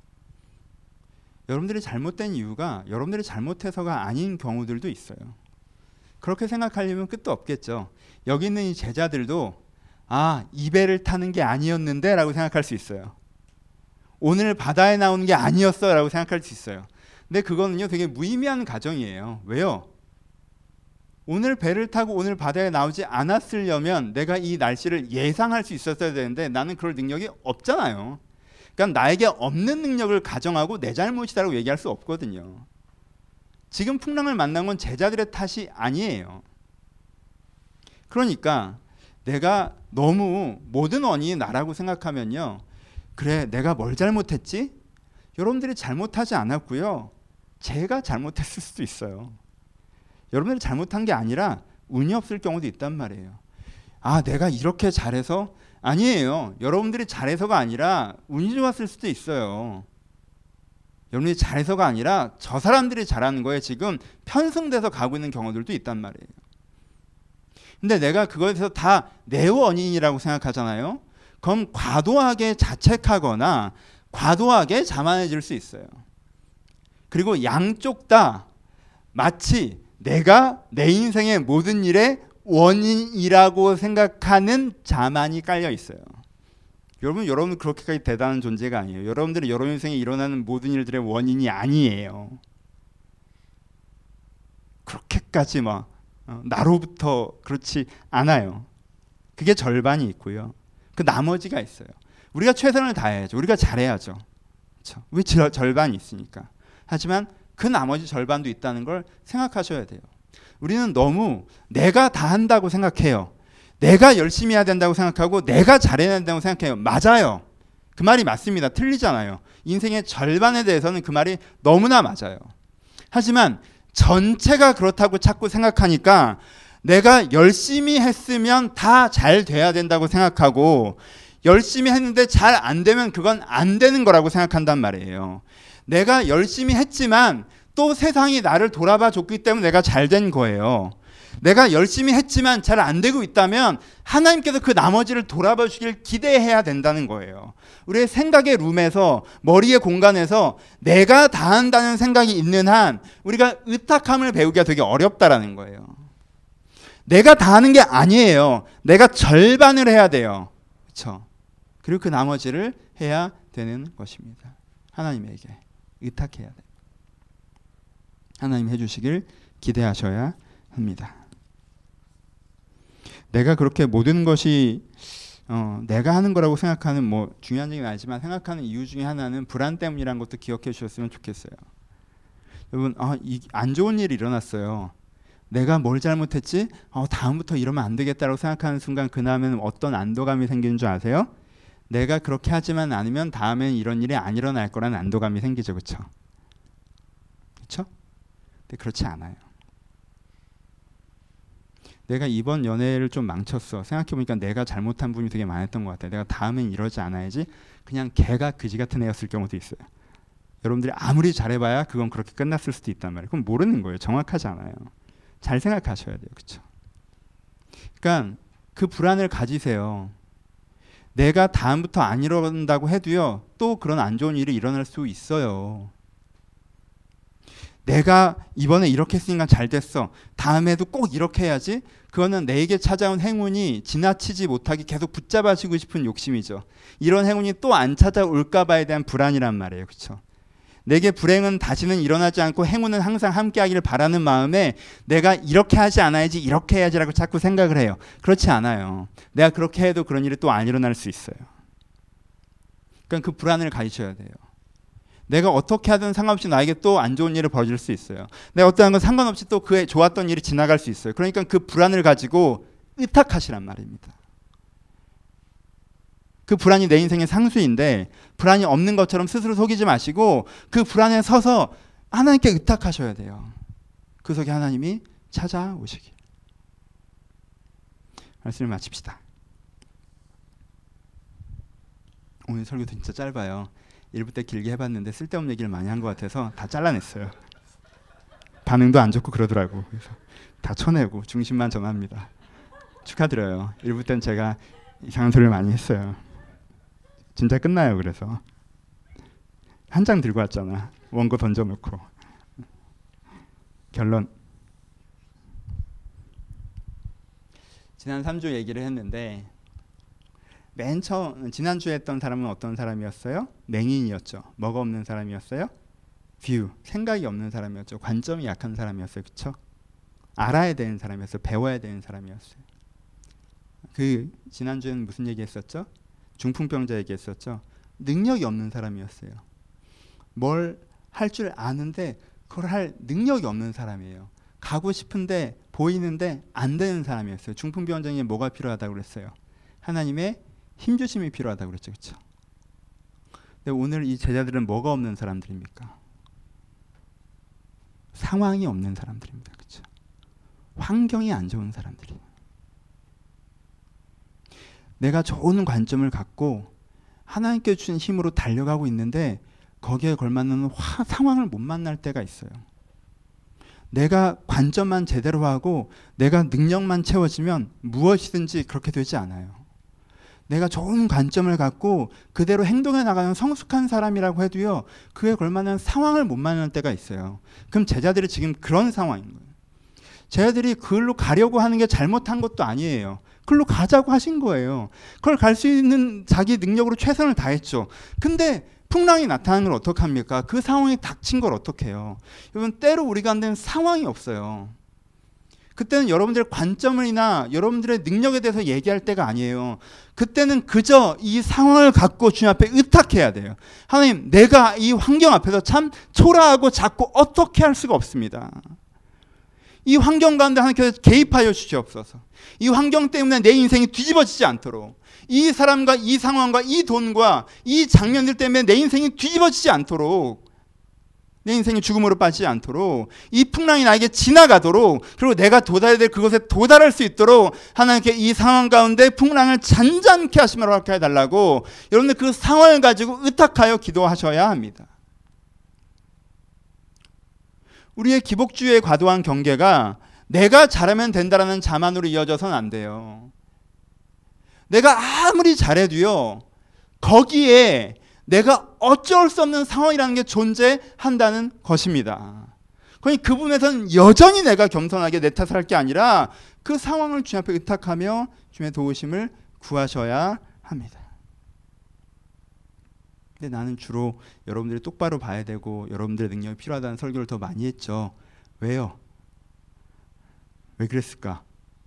여러분들이 잘못된 이유가 여러분들이 잘못해서가 아닌 경우들도 있어요. 그렇게 생각하려면 끝도 없겠죠. 여기 있는 이 제자들도 아, 이 배를 타는 게 아니었는데 라고 생각할 수 있어요. 오늘 바다에 나오는 게 아니었어 라고 생각할 수 있어요. 근데 그거는요 되게 무의미한 가정이에요. 왜요? 오늘 배를 타고 오늘 바다에 나오지 않았으려면 내가 이 날씨를 예상할 수 있었어야 되는데 나는 그럴 능력이 없잖아요. 그러니까 나에게 없는 능력을 가정하고 내 잘못이라고 얘기할 수 없거든요. 지금 풍랑을 만난 건 제자들의 탓이 아니에요. 그러니까 내가 너무 모든 원인이 나라고 생각하면요, 그래 내가 뭘 잘못했지? 여러분들이 잘못하지 않았고요, 제가 잘못했을 수도 있어요. 여러분들이 잘못한 게 아니라 운이 없을 경우도 있단 말이에요. 아 내가 이렇게 잘해서? 아니에요. 여러분들이 잘해서가 아니라 운이 좋았을 수도 있어요. 여러분들이 잘해서가 아니라 저 사람들이 잘하는 거에 지금 편승돼서 가고 있는 경우들도 있단 말이에요. 근데 내가 그거에 대해서 다 내 원인이라고 생각하잖아요. 그럼 과도하게 자책하거나 과도하게 자만해질 수 있어요. 그리고 양쪽 다 마치 내가 내 인생의 모든 일의 원인이라고 생각하는 자만이 깔려 있어요. 여러분, 여러분 그렇게까지 대단한 존재가 아니에요. 여러분들은 여러분 인생에 일어나는 모든 일들의 원인이 아니에요. 그렇게까지 막 어, 나로부터 그렇지 않아요. 그게 절반이 있고요. 그 나머지가 있어요. 우리가 최선을 다해야죠. 우리가 잘해야죠. 그렇죠? 왜 절반이 있으니까. 하지만 그 나머지 절반도 있다는 걸 생각하셔야 돼요. 우리는 너무 내가 다 한다고 생각해요. 내가 열심히 해야 된다고 생각하고 내가 잘해야 된다고 생각해요. 맞아요. 그 말이 맞습니다. 틀리잖아요. 인생의 절반에 대해서는 그 말이 너무나 맞아요. 하지만 전체가 그렇다고 자꾸 생각하니까 내가 열심히 했으면 다 잘 돼야 된다고 생각하고 열심히 했는데 잘 안 되면 그건 안 되는 거라고 생각한단 말이에요. 내가 열심히 했지만 또 세상이 나를 돌아봐 줬기 때문에 내가 잘 된 거예요. 내가 열심히 했지만 잘 안 되고 있다면 하나님께서 그 나머지를 돌아봐 주길 기대해야 된다는 거예요. 우리의 생각의 룸에서, 머리의 공간에서 내가 다 한다는 생각이 있는 한 우리가 의탁함을 배우기가 되게 어렵다라는 거예요. 내가 다 하는 게 아니에요. 내가 절반을 해야 돼요. 그렇죠? 그리고 그 나머지를 해야 되는 것입니다. 하나님에게 의탁해야 돼. 하나님 해주시길 기대하셔야 합니다. 내가 그렇게 모든 것이 어, 내가 하는 거라고 생각하는 뭐 중요한 얘기는 아니지만 생각하는 이유 중에 하나는 불안 때문이라는 것도 기억해 주셨으면 좋겠어요. 여러분 아, 이, 안 좋은 일이 일어났어요. 내가 뭘 잘못했지? 어, 다음부터 이러면 안 되겠다라고 생각하는 순간 그 다음에는 어떤 안도감이 생기는 줄 아세요? 내가 그렇게 하지만 않으면 다음엔 이런 일이 안 일어날 거라는 안도감이 생기죠. 그렇죠? 그렇죠? 근데 그렇지 않아요. 내가 이번 연애를 좀 망쳤어. 생각해보니까 내가 잘못한 부분이 되게 많았던 것 같아요. 내가 다음엔 이러지 않아야지. 그냥 개가 그지 같은 애였을 경우도 있어요. 여러분들이 아무리 잘해봐야 그건 그렇게 끝났을 수도 있단 말이에요. 그럼 모르는 거예요. 정확하지 않아요. 잘 생각하셔야 돼요. 그렇죠? 그러니까 그 불안을 가지세요. 내가 다음부터 안 이런다고 해도요. 또 그런 안 좋은 일이 일어날 수 있어요. 내가 이번에 이렇게 했으니까 잘 됐어. 다음에도 꼭 이렇게 해야지. 그거는 내게 찾아온 행운이 지나치지 못하게 계속 붙잡아주고 싶은 욕심이죠. 이런 행운이 또 안 찾아올까 봐에 대한 불안이란 말이에요. 그렇죠? 내게 불행은 다시는 일어나지 않고 행운은 항상 함께하기를 바라는 마음에 내가 이렇게 하지 않아야지 이렇게 해야지라고 자꾸 생각을 해요. 그렇지 않아요. 내가 그렇게 해도 그런 일이 또 안 일어날 수 있어요. 그러니까 그 불안을 가지셔야 돼요. 내가 어떻게 하든 상관없이 나에게 또 안 좋은 일이 벌어질 수 있어요. 내가 어떠한 건 상관없이 또 그 좋았던 일이 지나갈 수 있어요. 그러니까 그 불안을 가지고 의탁하시란 말입니다. 그 불안이 내 인생의 상수인데 불안이 없는 것처럼 스스로 속이지 마시고 그 불안에 서서 하나님께 의탁하셔야 돼요. 그 속에 하나님이 찾아오시길. 말씀을 마칩시다. 오늘 설교도 진짜 짧아요. 일 부 때 길게 해봤는데 쓸데없는 얘기를 많이 한 것 같아서 다 잘라냈어요. 반응도 안 좋고 그러더라고. 그래서 다 쳐내고 중심만 정합니다. 축하드려요. 일 부 때는 제가 이상한 소리를 많이 했어요. 진짜 끝나요. 그래서 한 장 들고 왔잖아. 원고 던져놓고. 결론. 지난 삼 주 얘기를 했는데 맨 처음 지난주에 했던 사람은 어떤 사람이었어요? 맹인이었죠. 뭐가 없는 사람이었어요? 뷰, 생각이 없는 사람이었죠. 관점이 약한 사람이었어요. 그렇죠? 알아야 되는 사람이었어요. 배워야 되는 사람이었어요. 그 지난주에는 무슨 얘기했었죠? 중풍병자 얘기했었죠. 능력이 없는 사람이었어요. 뭘 할 줄 아는데 그걸 할 능력이 없는 사람이에요. 가고 싶은데 보이는데 안 되는 사람이었어요. 중풍병자에게 뭐가 필요하다고 그랬어요? 하나님의 힘주심이 필요하다고 그랬죠. 그렇죠? 근데 오늘 이 제자들은 뭐가 없는 사람들입니까? 상황이 없는 사람들입니다. 그렇죠? 환경이 안 좋은 사람들이에요. 내가 좋은 관점을 갖고 하나님께 주신 힘으로 달려가고 있는데 거기에 걸맞는 화, 상황을 못 만날 때가 있어요. 내가 관점만 제대로 하고 내가 능력만 채워지면 무엇이든지 그렇게 되지 않아요. 내가 좋은 관점을 갖고 그대로 행동해 나가는 성숙한 사람이라고 해도요. 그에 걸맞는 상황을 못 만날 때가 있어요. 그럼 제자들이 지금 그런 상황인 거예요. 제자들이 그걸로 가려고 하는 게 잘못한 것도 아니에요. 그걸로 가자고 하신 거예요. 그걸 갈 수 있는 자기 능력으로 최선을 다했죠. 근데 풍랑이 나타나는 걸 어떻게 합니까? 그 상황이 닥친 걸 어떻게 해요? 여러분 때로 우리가 안 되는 상황이 없어요. 그때는 여러분들의 관점이나 여러분들의 능력에 대해서 얘기할 때가 아니에요. 그때는 그저 이 상황을 갖고 주님 앞에 의탁해야 돼요. 하나님, 내가 이 환경 앞에서 참 초라하고 작고 어떻게 할 수가 없습니다. 이 환경 가운데 하나님께서 개입하여 주시옵소서. 이 환경 때문에 내 인생이 뒤집어지지 않도록, 이 사람과 이 상황과 이 돈과 이 장면들 때문에 내 인생이 뒤집어지지 않도록, 내 인생이 죽음으로 빠지지 않도록, 이 풍랑이 나에게 지나가도록, 그리고 내가 도달해야 될 그것에 도달할 수 있도록 하나님께 이 상황 가운데 풍랑을 잔잔케 하시며 허락해 달라고 여러분들 그 상황을 가지고 의탁하여 기도하셔야 합니다. 우리의 기복주의의 과도한 경계가 내가 잘하면 된다라는 자만으로 이어져서는 안 돼요. 내가 아무리 잘해도요, 거기에 내가 어쩔 수 없는 상황이라는 게 존재한다는 것입니다. 그러니 그 부분에서는 여전히 내가 겸손하게 내 탓을 할 게 아니라 그 상황을 주님 앞에 의탁하며 주님의 도우심을 구하셔야 합니다. 근데 나는 주로 여러분들이 똑바로 봐야 되고 여러분들의 능력이 필요하다는 설교를 더 많이 했죠. 왜요? 왜 그랬을까?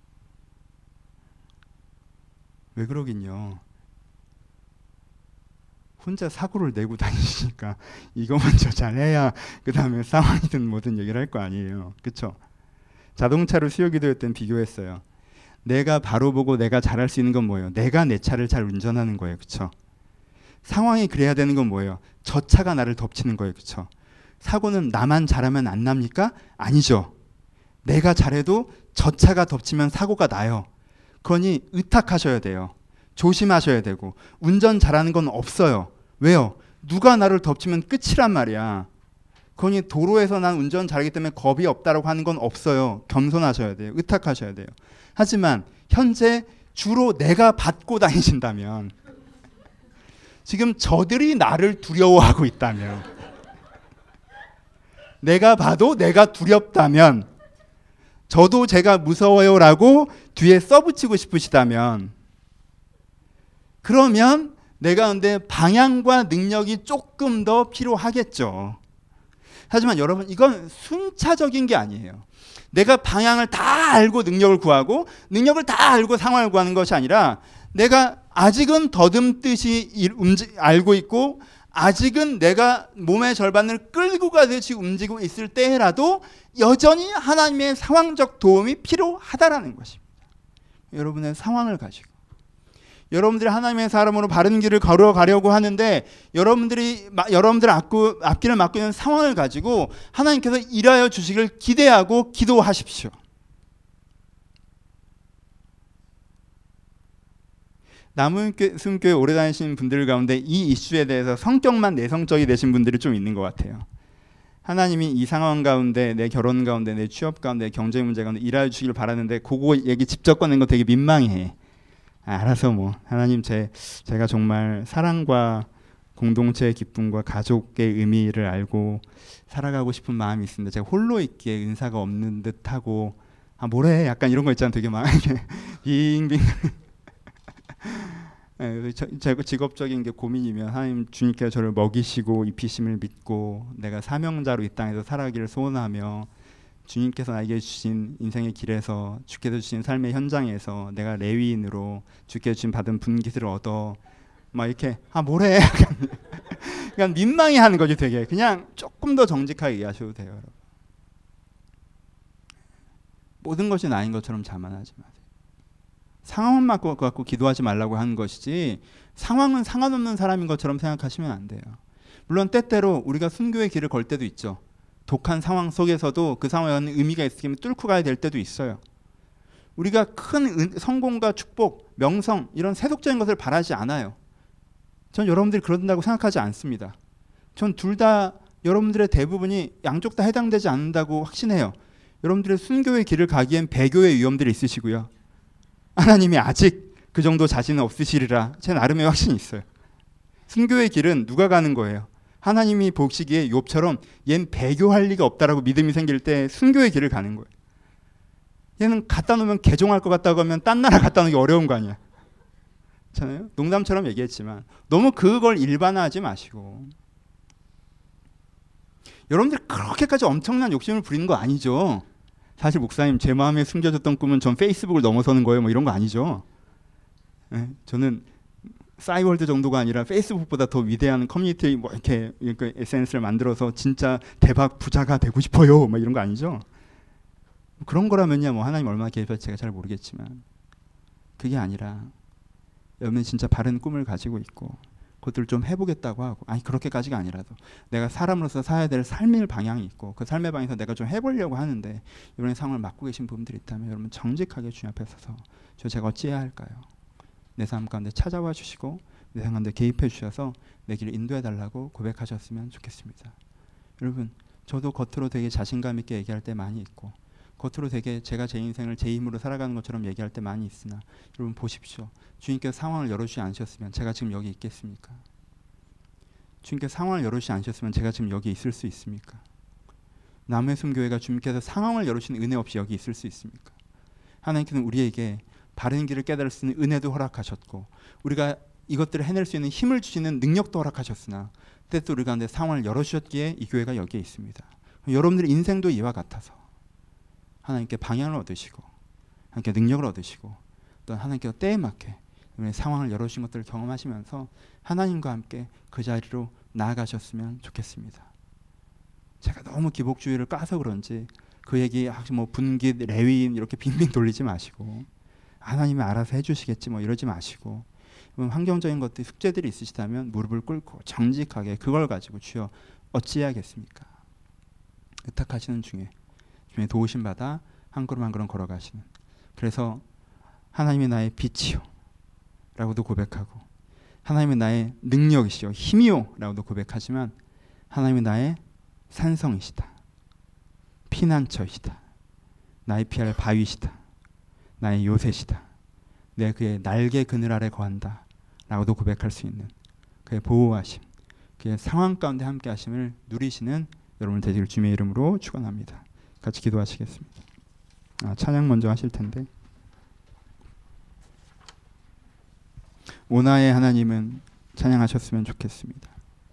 왜 그러긴요. 혼자 사고를 내고 다니시니까 이거 먼저 잘해야 그 다음에 상황이든 뭐든 얘기를 할 거 아니에요. 그쵸? 자동차로 수요기도회 때는 비교했어요. 내가 바로 보고 내가 잘할 수 있는 건 뭐예요? 내가 내 차를 잘 운전하는 거예요. 그쵸? 상황이 그래야 되는 건 뭐예요? 저 차가 나를 덮치는 거예요. 그쵸? 사고는 나만 잘하면 안 납니까? 아니죠. 내가 잘해도 저 차가 덮치면 사고가 나요. 그러니 의탁하셔야 돼요. 조심하셔야 되고 운전 잘하는 건 없어요. 왜요? 누가 나를 덮치면 끝이란 말이야. 그러니 도로에서 난 운전 잘하기 때문에 겁이 없다라고 하는 건 없어요. 겸손하셔야 돼요. 의탁하셔야 돼요. 하지만 현재 주로 내가 받고 다니신다면, 지금 저들이 나를 두려워하고 있다면, 내가 봐도 내가 두렵다면, 저도 제가 무서워요라고 뒤에 써붙이고 싶으시다면, 그러면 내가 근데 방향과 능력이 조금 더 필요하겠죠. 하지만 여러분, 이건 순차적인 게 아니에요. 내가 방향을 다 알고 능력을 구하고 능력을 다 알고 상황을 구하는 것이 아니라, 내가 아직은 더듬듯이 알고 있고 아직은 내가 몸의 절반을 끌고 가듯이 움직이고 있을 때라도 여전히 하나님의 상황적 도움이 필요하다라는 것입니다. 여러분의 상황을 가지고 여러분들이 하나님의 사람으로 바른 길을 걸어가려고 하는데, 여러분들이 여러분들 앞구, 앞길을 막고 있는 상황을 가지고 하나님께서 일하여 주시길 기대하고 기도하십시오. 남은순교회 오래 다니신 분들 가운데 이 이슈에 대해서 성격만 내성적이 되신 분들이 좀 있는 것 같아요. 하나님이 이 상황 가운데, 내 결혼 가운데, 내 취업 가운데, 경제 문제 가운데 일하여 주시길 바라는데 그거 얘기 직접 꺼낸 거 되게 민망해. 아, 알아서 뭐 하나님, 제, 제가 정말 사랑과 공동체의 기쁨과 가족의 의미를 알고 살아가고 싶은 마음이 있습니다. 제가 홀로 있기에 은사가 없는 듯하고, 아 뭐래, 약간 이런 거 있잖아. 되게 막 빙빙 제 직업적인 게 고민이면, 하나님, 주님께서 저를 먹이시고 입히심을 믿고 내가 사명자로 이 땅에서 살아가기를 소원하며, 주님께서 나에게 주신 인생의 길에서, 주께서 주신 삶의 현장에서 내가 레위인으로 주께서 주신 받은 분깃을 얻어 막 이렇게, 아 뭐래 그냥 민망해하는 거지. 되게 그냥 조금 더 정직하게 이해하셔도 돼요. 여러분. 모든 것이 나인 것처럼 자만하지 마세요. 상황만 갖고, 갖고 기도하지 말라고 하는 것이지, 상황은 상관없는 사람인 것처럼 생각하시면 안 돼요. 물론 때때로 우리가 순교의 길을 걸 때도 있죠. 독한 상황 속에서도 그 상황에 의미가 있으면 뚫고 가야 될 때도 있어요. 우리가 큰 은, 성공과 축복, 명성, 이런 세속적인 것을 바라지 않아요. 전 여러분들이 그런다고 생각하지 않습니다. 전 둘 다, 여러분들의 대부분이 양쪽 다 해당되지 않는다고 확신해요. 여러분들의 순교의 길을 가기엔 배교의 위험들이 있으시고요. 하나님이 아직 그 정도 자신은 없으시리라 제 나름의 확신이 있어요. 순교의 길은 누가 가는 거예요? 하나님이 보시기에 욥처럼 얜 배교할 리가 없다라고 믿음이 생길 때 순교의 길을 가는 거예요. 얘는 갖다 놓으면 개종할 것 같다고 하면 딴 나라 갖다 놓기 어려운 거 아니야. 그렇잖아요? 농담처럼 얘기했지만 너무 그걸 일반화하지 마시고, 여러분들 그렇게까지 엄청난 욕심을 부리는 거 아니죠. 사실 목사님, 제 마음에 숨겨졌던 꿈은 전 페이스북을 넘어서는 거예요, 뭐 이런 거 아니죠. 네, 저는 싸이월드 정도가 아니라 페이스북보다 더 위대한 커뮤니티, 뭐 이렇게, 이렇게 에스엔에스를 만들어서 진짜 대박 부자가 되고 싶어요, 뭐 이런 거 아니죠. 그런 거라면요, 뭐 하나님 얼마나 계획할지 제가 잘 모르겠지만, 그게 아니라 여러분 진짜 바른 꿈을 가지고 있고 그것들을 좀 해보겠다고 하고, 아니 그렇게까지가 아니라도 내가 사람으로서 살아야 될 삶의 방향이 있고 그 삶의 방향에서 내가 좀 해보려고 하는데 이런 상황을 맡고 계신 부분들이 있다면, 여러분 정직하게 주님 앞에 서서, 저 제가 어찌해야 할까요? 내 삶 가운데 찾아와 주시고 내 삶 가운데 개입해 주셔서 내 길을 인도해 달라고 고백하셨으면 좋겠습니다. 여러분, 저도 겉으로 되게 자신감 있게 얘기할 때 많이 있고, 겉으로 되게 제가 제 인생을 제 힘으로 살아가는 것처럼 얘기할 때 많이 있으나, 여러분 보십시오. 주님께서 상황을 열어주지 않으셨으면 제가 지금 여기 있겠습니까? 주님께서 상황을 열어주지 않으셨으면 제가 지금 여기 있을 수 있습니까? 남의 순교회가 주님께서 상황을 열어주신 은혜 없이 여기 있을 수 있습니까? 하나님께서는 우리에게 바른 길을 깨달을 수 있는 은혜도 허락하셨고, 우리가 이것들을 해낼 수 있는 힘을 주시는 능력도 허락하셨으나 때또 우리 가운데 상황을 열어주셨기에 이 교회가 여기에 있습니다. 여러분들의 인생도 이와 같아서 하나님께 방향을 얻으시고 하나님께 능력을 얻으시고 또 하나님께서 때에 맞게 상황을 열어주신 것들을 경험하시면서 하나님과 함께 그 자리로 나아가셨으면 좋겠습니다. 제가 너무 기복주의를 까서 그런지 그 얘기 뭐 분깃, 레위인 이렇게 빙빙 돌리지 마시고 하나님이 알아서 해주시겠지 뭐 이러지 마시고 환경적인 것들 숙제들이 있으시다면 무릎을 꿇고 정직하게 그걸 가지고 주여 어찌해야겠습니까? 의탁하시는 중에 중에 도우심 받아 한 걸음 한 걸음 걸어가시는, 그래서 하나님이 나의 빛이요 라고도 고백하고 하나님이 나의 능력이시요 힘이요 라고도 고백하지만 하나님이 나의 산성이시다, 피난처이시다, 나의 피할 바위시다, 나의 요새시다, 내 그의 날개 그늘 아래 거한다 라고도 고백할 수 있는 그의 보호하심, 그의 상황 가운데 함께 하심을 누리시는 여러분 되시길 주님의 이름으로 축원합니다. 같이 기도하시겠습니다. 아, 찬양 먼저 하실 텐데, 오나의 하나님은 찬양하셨으면 좋겠습니다.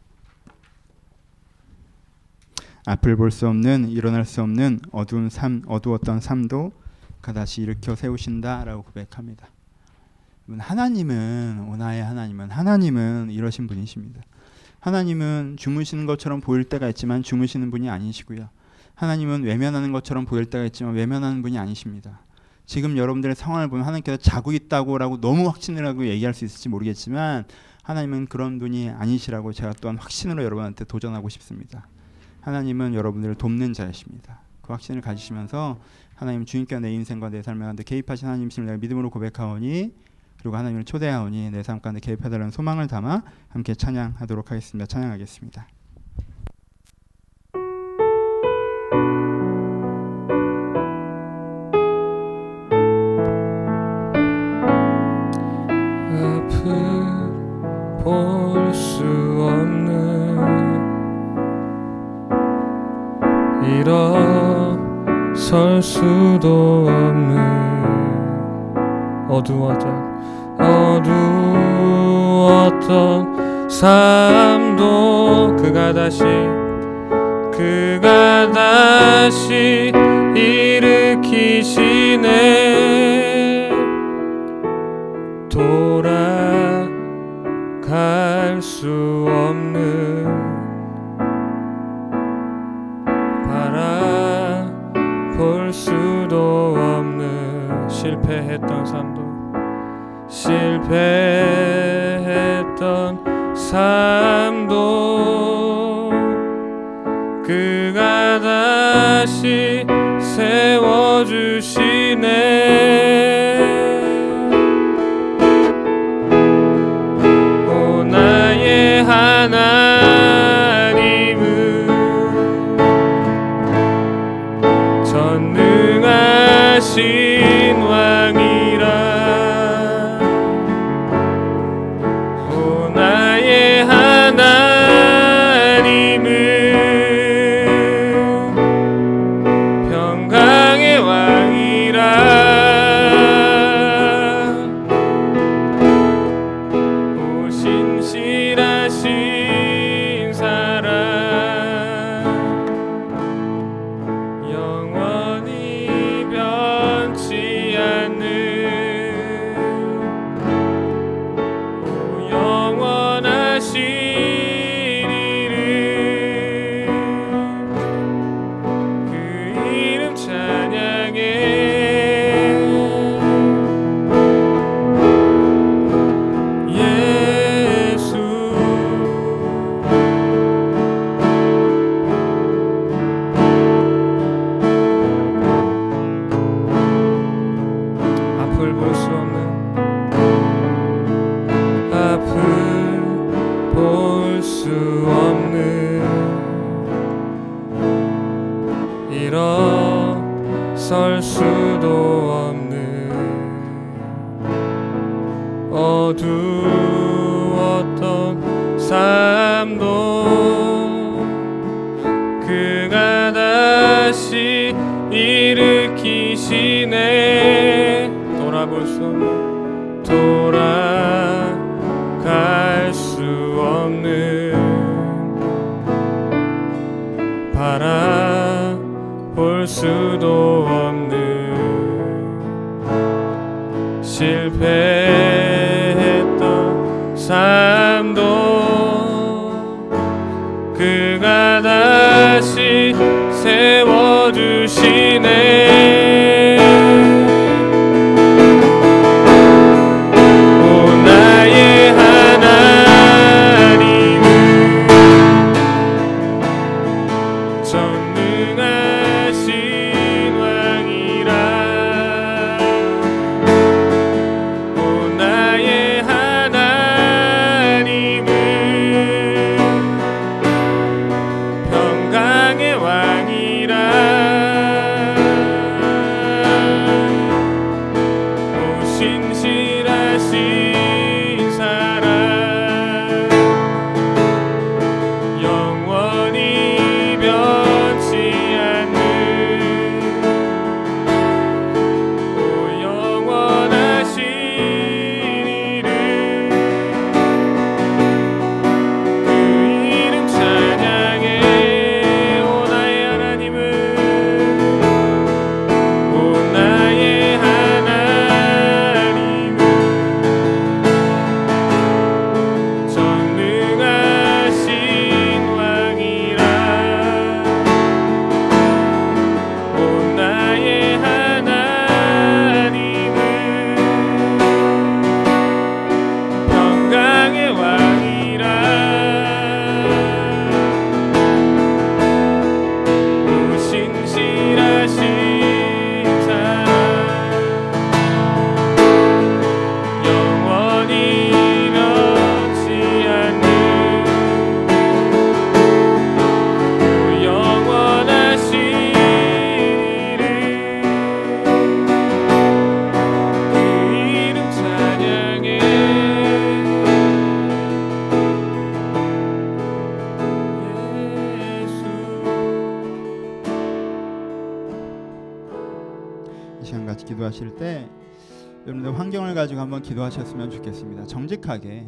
앞을 볼 수 없는, 일어날 수 없는 어두운 삶, 어두웠던 삶도 다시 일으켜 세우신다라고 고백합니다. 하나님은, 오나의 하나님은 하나님은 이러신 분이십니다. 하나님은 주무시는 것처럼 보일 때가 있지만 주무시는 분이 아니시고요. 하나님은 외면하는 것처럼 보일 때가 있지만 외면하는 분이 아니십니다. 지금 여러분들의 상황을 보면 하나님께서 자고 있다고라고 너무 확신을 하고 얘기할 수 있을지 모르겠지만 하나님은 그런 분이 아니시라고 제가 또한 확신으로 여러분한테 도전하고 싶습니다. 하나님은 여러분들을 돕는 자이십니다. 그 확신을 가지시면서 하나님 주님께서 내 인생과 내 삶 가운데 개입하신 하나님이심을 내가 믿음으로 고백하오니, 그리고 하나님을 초대하오니 내 삶 가운데 개입해달라는 소망을 담아 함께 찬양하도록 하겠습니다. 찬양하겠습니다. 앞을 볼 수 없는 일어설 수도 없는 어두웠던 어두웠던 삶도 그가 다시 그가 다시 일으키시네. 돌아갈 수 없는 바라볼 수도 없는 실패했던 삶도 실패했던 삶도 그가 다시 세워주시네. 오 나의 하나님은 전능하신 왕이라. 일어설 수도 없는 어두웠던 삶도 그가 다시 일으키시네. 돌아볼 수 없는 돌아갈 수 없는 바라볼 수도 없는 실패했던 삶도 그가 다시 세워주시네. 시간같이 기도하실 때 여러분들 환경을 가지고 한번 기도하셨으면 좋겠습니다. 정직하게,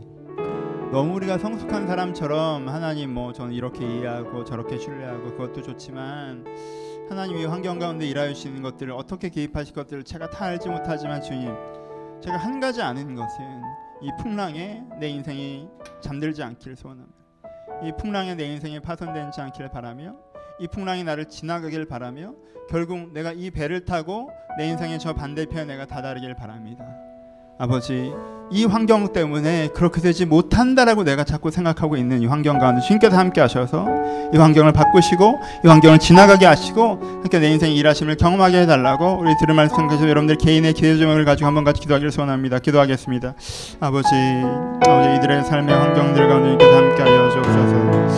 너무 우리가 성숙한 사람처럼 하나님 뭐 저는 이렇게 이해하고 저렇게 신뢰하고 그것도 좋지만 하나님이 환경 가운데 일하여 주시는 것들을 어떻게 개입하실 것들을 제가 다 알지 못하지만 주님, 제가 한 가지 아는 것은 이 풍랑에 내 인생이 잠들지 않기를 소원합니다. 이 풍랑에 내 인생이 파손되지 않기를 바라며 이 풍랑이 나를 지나가길 바라며 결국 내가 이 배를 타고 내 인생의 저 반대편에 내가 다다르길 바랍니다. 아버지, 이 환경 때문에 그렇게 되지 못한다라고 내가 자꾸 생각하고 있는 이 환경 가운데 주님께서 함께 하셔서 이 환경을 바꾸시고 이 환경을 지나가게 하시고 함께 내 인생의 일하심을 경험하게 해달라고 우리 들을 말씀 가지고 여러분들 개인의 기도 제목을 가지고 한번 같이 기도하기를 소원합니다. 기도하겠습니다. 아버지, 아버지 이들의 삶의 환경들 가운데 주님께서 함께 하여 주옵소서.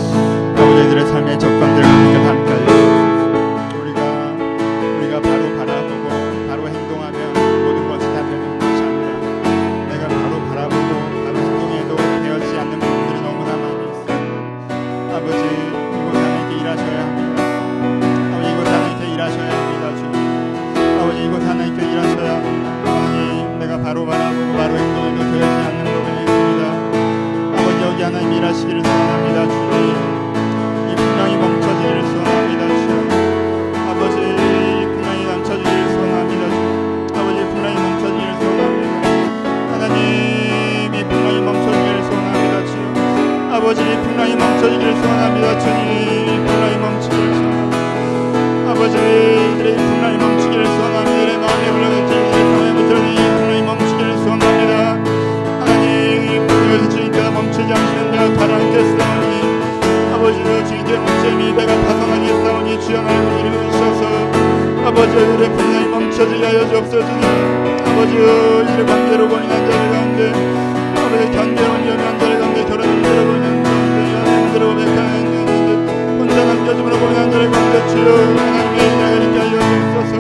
아버지 이들의 삶의 적감들 가운데 주님께서 함께 하여 주옵소서. 우리가 우리가 바로 바라보고 바로 행동하면 모든 것이 다 되는 것이 아니라 내가 바로 바라보고 바로 행동해도 되어지지 않는 부분들이 너무나 많이 있습니다. 아버지, 이곳 하나님께 일하셔야 합니다. 아버지, 이곳 하나님께 일하셔야 합니다. 주님, 아버지, 이곳 하나님께 일하셔야 합니다. 하나님, 내가 바로 바라보고 바로 행동해도 되어지지 않는 부분이 있습니다. 아버지, 여기 하나님 일하시기를 소원합니다. 주님, 이 풍랑이 멈춰지기를 소원합니다. 주님, 아버지, 이 풍랑이 멈춰지기를 소원합니다. 주님, 아버지, 이 풍랑이 멈춰지기를 소원합니다. 하나님, 이 풍랑이 멈춰지기를 소원합니다. 주님, 아버지, 이 풍랑이 멈춰지기를 소원합니다. 주님, 이 풍랑이 멈추기를 소원합니다. 아버지, 이들의 이 풍랑이 멈추기를 소원합니다. 내 마음에 불러졌지 이들의 평화에 붙들어진 이 풍랑이 멈추기를 소원합니다. 하나님, 이것이 주님께서 멈추지 않으시는 내가 바라겠사오니 아버지여, 주님께 멈춰이 배가 파손하게 싸우니 주여 하나님 이름을 주셔서 아버지여, 이들의 풍랑이 멈춰지게 하여 주옵소서. 아버지여, 이들의 관계로 고민한 자들 가운데 아버지 견뎌온 연한 자들 가운데 결혼 문제로 고민한 자들 연애 문제로 고백하는 자들 혼자 남겨줌으로 고민한 자들 가운데 주여 하나님의 인하가 있게 하여 주옵소서.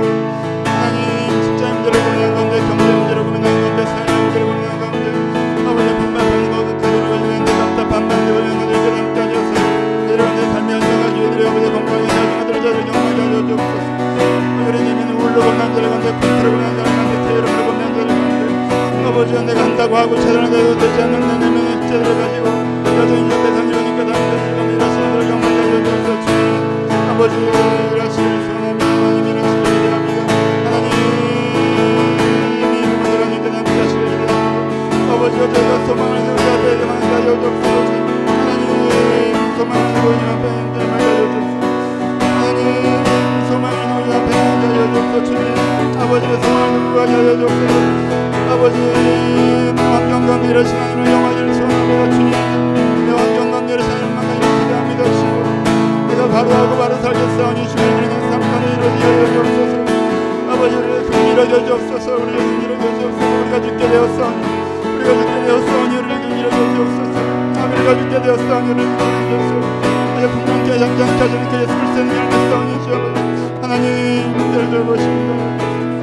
하나님, 직장 문제로 고민한 가운데 경제 문제로 고민한 가운데 사회 문제로 고민한 가운데 아버지 분만한 것을 가지고 고민한 답답한 마음으로 고민한 자들 함께 하셔서 이들의 삶의 현장을 이들의 아버지 건강에 나중에 자들 경험하게 하여 주옵소서. 그들의 예민은 울로 고민한 자들 가운데 꿈틀어 고민한 자들 가운데 태우로 고민한 자들 가운데 아버지여, 내가 한다고 하고 제대로 되지 않는 내 내면의 자들을 가지고 내가 주님 옆에 산이로니까 당신을 감히 일하시는 들 경험하게 하여 주옵소서. 주님 아버지 일하시길 소원합니다. 하나님 일하시길 기대합니다. 하나님 이 부분 일하니까 당신 일하시길 기대합니다. 아버지가 저희가 소망을 두고 앞에 대만하게 하여 주옵소서. 하나님 소망을 두고 이 앞에 대만하게 하여 주옵소서. 하나님 소망을 두고 이 앞에 대만하게 하여 주옵소서. 주님 아버지가 소망을 두고 하게 하여 주옵소서. 아버지 내 환경 가운데 이러신 하나님을 영화기를 소원합니다. 주님 내 환경 가운데 이러신 하나님을 만나기를 기대합니다. 주님 내가 바로하고 바로 살겠사오니 주의 이르는 삶 가운데 이루어지게 하여 주옵소서. 아버지 우리의 금 이루어져 주옵소서. 우리의 금 이루어져 주옵소서. 우리가 죽게 되었사오니 우리가 죽게 되었사오니 우리의 금 이루어져 주옵소서. 우리가 죽게 되었사오니 우리의 금 이루어져 주옵소서. 아예 풍랑케 장장케 하시는 그 예수 그리스도의 이름을 믿사오니 주여 하나님 문제를 돌보십니다.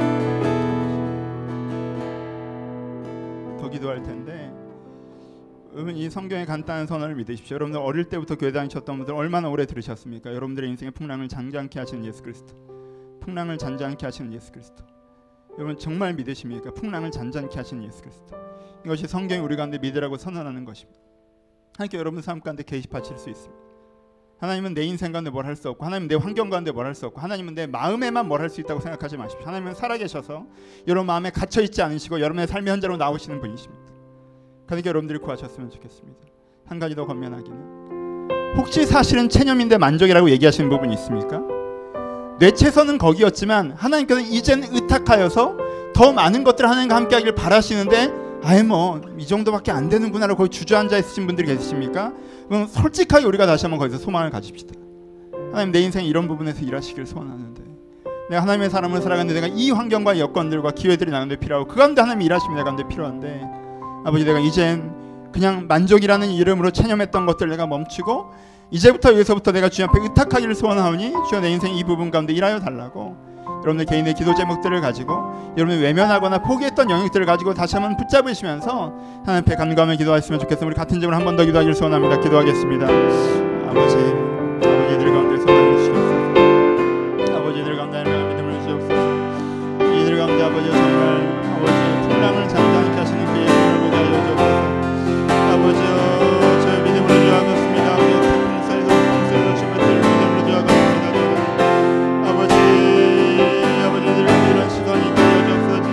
기도할 텐데 여러분 이 성경의 간단한 선언을 믿으십시오. 여러분들 어릴 때부터 교회 다니셨던 분들 얼마나 오래 들으셨습니까? 여러분들의 인생의 풍랑을 잔잔케 하시는 예수 그리스도, 풍랑을 잔잔케 하시는 예수 그리스도. 여러분 정말 믿으십니까? 풍랑을 잔잔케 하시는 예수 그리스도. 이것이 성경이 우리 가운데 믿으라고 선언하는 것입니다. 하나님께 여러분 삶 가운데 계시하실 수 있습니다. 하나님은 내 인생 가운데 뭘 할 수 없고, 하나님은 내 환경 가운데 뭘 할 수 없고, 하나님은 내 마음에만 뭘 할 수 있다고 생각하지 마십시오. 하나님은 살아계셔서 여러분 마음에 갇혀있지 않으시고 여러분의 삶의 현장으로 나오시는 분이십니다. 그러니까 여러분들이 구하셨으면 좋겠습니다. 한 가지 더 건면하기는, 혹시 사실은 체념인데 만족이라고 얘기하시는 부분이 있습니까? 뇌채서는 거기였지만 하나님께서는 이제는 의탁하여서 더 많은 것들을 하나님과 함께 하기를 바라시는데 아예 뭐 이 정도밖에 안 되는구나라고 거기 주저앉아 있으신 분들이 계십니까? 그럼 솔직하게 우리가 다시 한번 거기서 소망을 가집시다. 하나님 내 인생 이런 부분에서 일하시길 소원하는데, 내가 하나님의 사람을 살아가는데 내가 이 환경과 여건들과 기회들이 나는데 필요하고 그 가운데 하나님이 일하심이 내 가운데 필요한데, 아버지 내가 이젠 그냥 만족이라는 이름으로 체념했던 것들 내가 멈추고 이제부터 여기서부터 내가 주님 앞에 의탁하기를 소원하오니 주여 내 인생 이 부분 가운데 일하여 달라고 여러분들 개인의 기도 제목들을 가지고 여러분이 외면하거나 포기했던 영역들을 가지고 다시 한번 붙잡으시면서 하나님 앞에 간구하며 기도하셨으면 좋겠습니다. 우리 같은 점으로 한 번 더 기도하기를 소원합니다. 기도하겠습니다. 아버지, 아버지들 가운데 소망을 주시옵소서. 아버지들 가운데 하나님의 믿음을 주시옵소서. 이들 가운데 아버지 정말 아버지 풍랑을 잠잠케 하시는 그 예수를 보게 하여 주옵소서. 아버지여 저의 믿음을 주하겠습니다. 우리 풍사에서 풍사에서 주님의 믿음을 주하겠습니다. 아버지 아버지들 가운데 이런 시간이 있게 하여 주옵소서.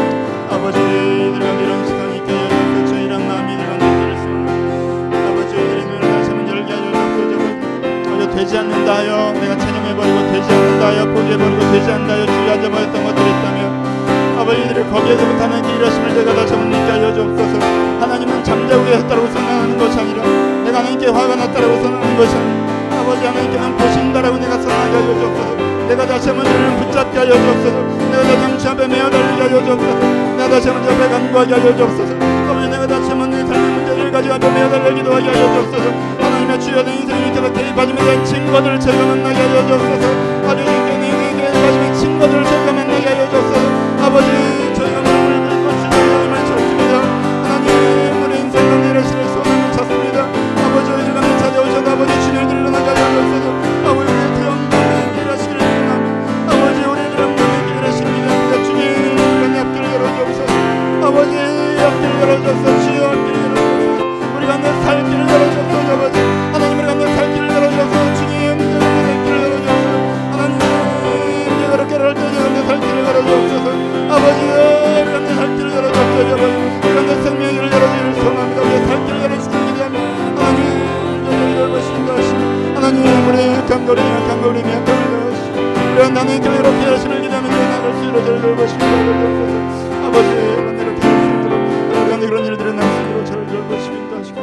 아버지들 가운데 이런 시간이 있게 하여 주옵소서. 저희란 마음이 이들 가운데 있기를 소원합니다. 아버지 저희들의 눈을 다시 한번 열게 하여 주옵소서. 아버지 되지 않는다 하여 내가 체념해버리고 되지 않는다 하여 포기해버리고 되지 않는다 하여 주저앉아 버렸던 것들이 있다면 아버지들이 거기에서부터 하나님께 일하심을 제가 다시 한번 믿게 하여 주옵소서. 하나님은 잠자고 계셨다고 선언하는 것이 아니라 내가 하나님께 화가 났다고 선언하는 것이 아니라 아버지 하나님께는 보신다라고 내가 선언하게 하여 주옵소서. 내가 다시 한번 주를 붙잡게 하여 주옵소서. 내가 다시 한번 주 앞에 메어 달리게 하여 주옵소서. 내가 다시 한번 주 앞에 간구하게 하여 주옵소서. 아버지 내가 다시 한번 내 삶의 문제를 가지고 앞에 메어 달리기도 하게 하여 주옵소서. 하나님의 주여 내 인생을 위해서 개입하심에 대한 증거들을 제가 만나게 하여 주옵소서. 아버지 내 인생에 개입하심의 증거들을 제가 만나게 하여 주옵소서. 아버지 저희가 마음을 긁고 주님 하나님을 찾습니다. 하나님 우리 인생 가운데 이러시는 소원을 찾습니다. 아버지 저희들 가운데 찾아오셔서 아버지 주님을 일어나게 하여 주옵소서. 아버지 우리 들어가는 일하시기를 원합니다. 아버지 우리 들어가는 일하시기를 원합니다. 주님 우리 앞길을 열어주옵소서. 아버지 앞길을 열어주옵소서. 주여 앞길을 열어주옵소서. 우리 가운데 살 길을 열어주옵소서. 아버지 하나님 우리 가운데 살 길을 열어주옵소서. 주님 우리 가운데 살 길을 열어주옵소서. 하나님 우리가 그렇게 할 때 우리 가운데 살 길을 열어주옵소서. 아버지여 우리 가운데 살 길을 열어주옵소서. 우리 가운데 생명을 열어주기를 소원합니다. 우리의 살 길을 열어주시기 위함 하나님 저희를 열어주신다 하시니 하나님 우리 강거리 강거리 강거리 우리가 나는 길 이렇게 하시는 기다면 나를 수 있도록 저를 열어주시기 바랍니다. 아버지 그런 일을 하시도록 우리 가운데 그런 일들을 나시기로 저를 열어주시기도 하시고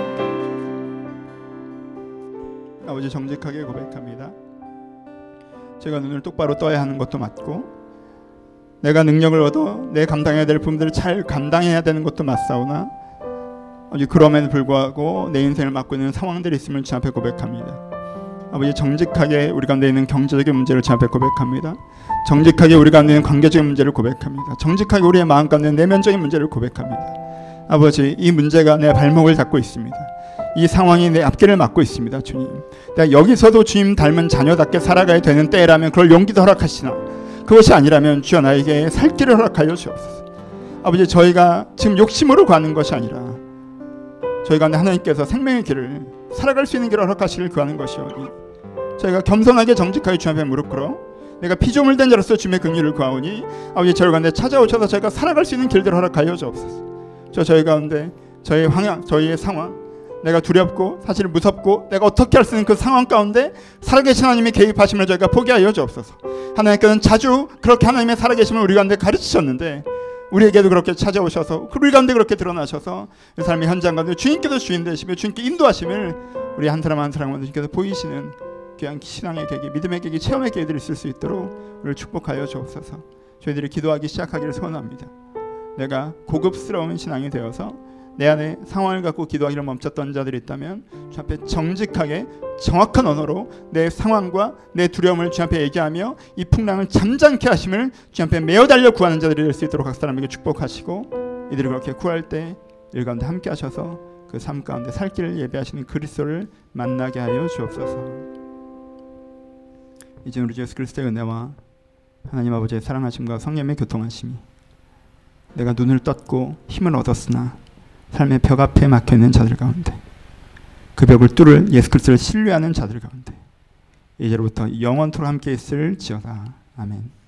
아버지 정직하게 고백합니다. 제가 눈을 똑바로 떠야 하는 것도 맞고 내가 능력을 얻어 내 감당해야 될 부분들을 잘 감당해야 되는 것도 맞사오나 아버지 그럼에도 불구하고 내 인생을 맡고 있는 상황들이 있음을 주 앞에 고백합니다. 아버지 정직하게 우리 가운데 있는 경제적인 문제를 주 앞에 고백합니다. 정직하게 우리 가운데 있는 관계적인 문제를 고백합니다. 정직하게 우리의 마음 가운데 있는 내면적인 문제를 고백합니다. 아버지 이 문제가 내 발목을 잡고 있습니다. 이 상황이 내 앞길을 막고 있습니다. 주님 내가 여기서도 주님 닮은 자녀답게 살아가야 되는 때라면 그럴 용기도 허락하시나 그것이 아니라면 주여 나에게 살 길을 허락하여 주옵소서. 아버지 저희가 지금 욕심으로 가는 것이 아니라 저희 가운데 하나님께서 생명의 길을 살아갈 수 있는 길을 허락하시길 구하는 것이오니 저희가 겸손하게 정직하게 주 앞에 무릎 꿇어 내가 피조물 된 자로서 주님의 긍휼을 구하오니 아버지 저희 가운데 찾아오셔서 저희가 살아갈 수 있는 길들을 허락하여 주옵소서. 저 저희 가운데 저희 방향, 저희의 상황, 내가 두렵고 사실 무섭고 내가 어떻게 할 수 있는 그 상황 가운데 살아계신 하나님의 개입하심을 저희가 포기하여 주옵소서. 하나님께서는 자주 그렇게 하나님의 살아계심을 우리 가운데 가르치셨는데 우리에게도 그렇게 찾아오셔서 우리 가운데 그렇게 드러나셔서 이 삶의 현장 가운데 주님께서 주인 되시며 주님께 인도하심을 우리 한 사람 한 사람마다 주님께서 보이시는 귀한 신앙의 계기, 믿음의 계기, 체험의 계기들이 있을 수 있도록 우리를 축복하여 주옵소서. 저희들이 기도하기 시작하기를 소원합니다. 내가 고급스러운 신앙이 되어서 내 안에 상황을 갖고 기도하기를 멈췄던 자들이 있다면 주 앞에 정직하게 정확한 언어로 내 상황과 내 두려움을 주 앞에 얘기하며 이 풍랑을 잠잠케 하심을 주 앞에 메어 달려 구하는 자들이 될 수 있도록 각 사람에게 축복하시고 이들이 그렇게 구할 때 일 가운데 함께 하셔서 그 삶 가운데 살 길을 예배하시는 그리스도를 만나게 하여 주옵소서. 이제 우리 주 예수 그리스도의 은혜와 하나님 아버지의 사랑하심과 성령의 교통하심이 내가 눈을 떴고 힘을 얻었으나 삶의 벽 앞에 막혀있는 자들 가운데 그 벽을 뚫을 예수 그리스도를 신뢰하는 자들 가운데 이제로부터 영원토록 함께 있을지어다. 아멘.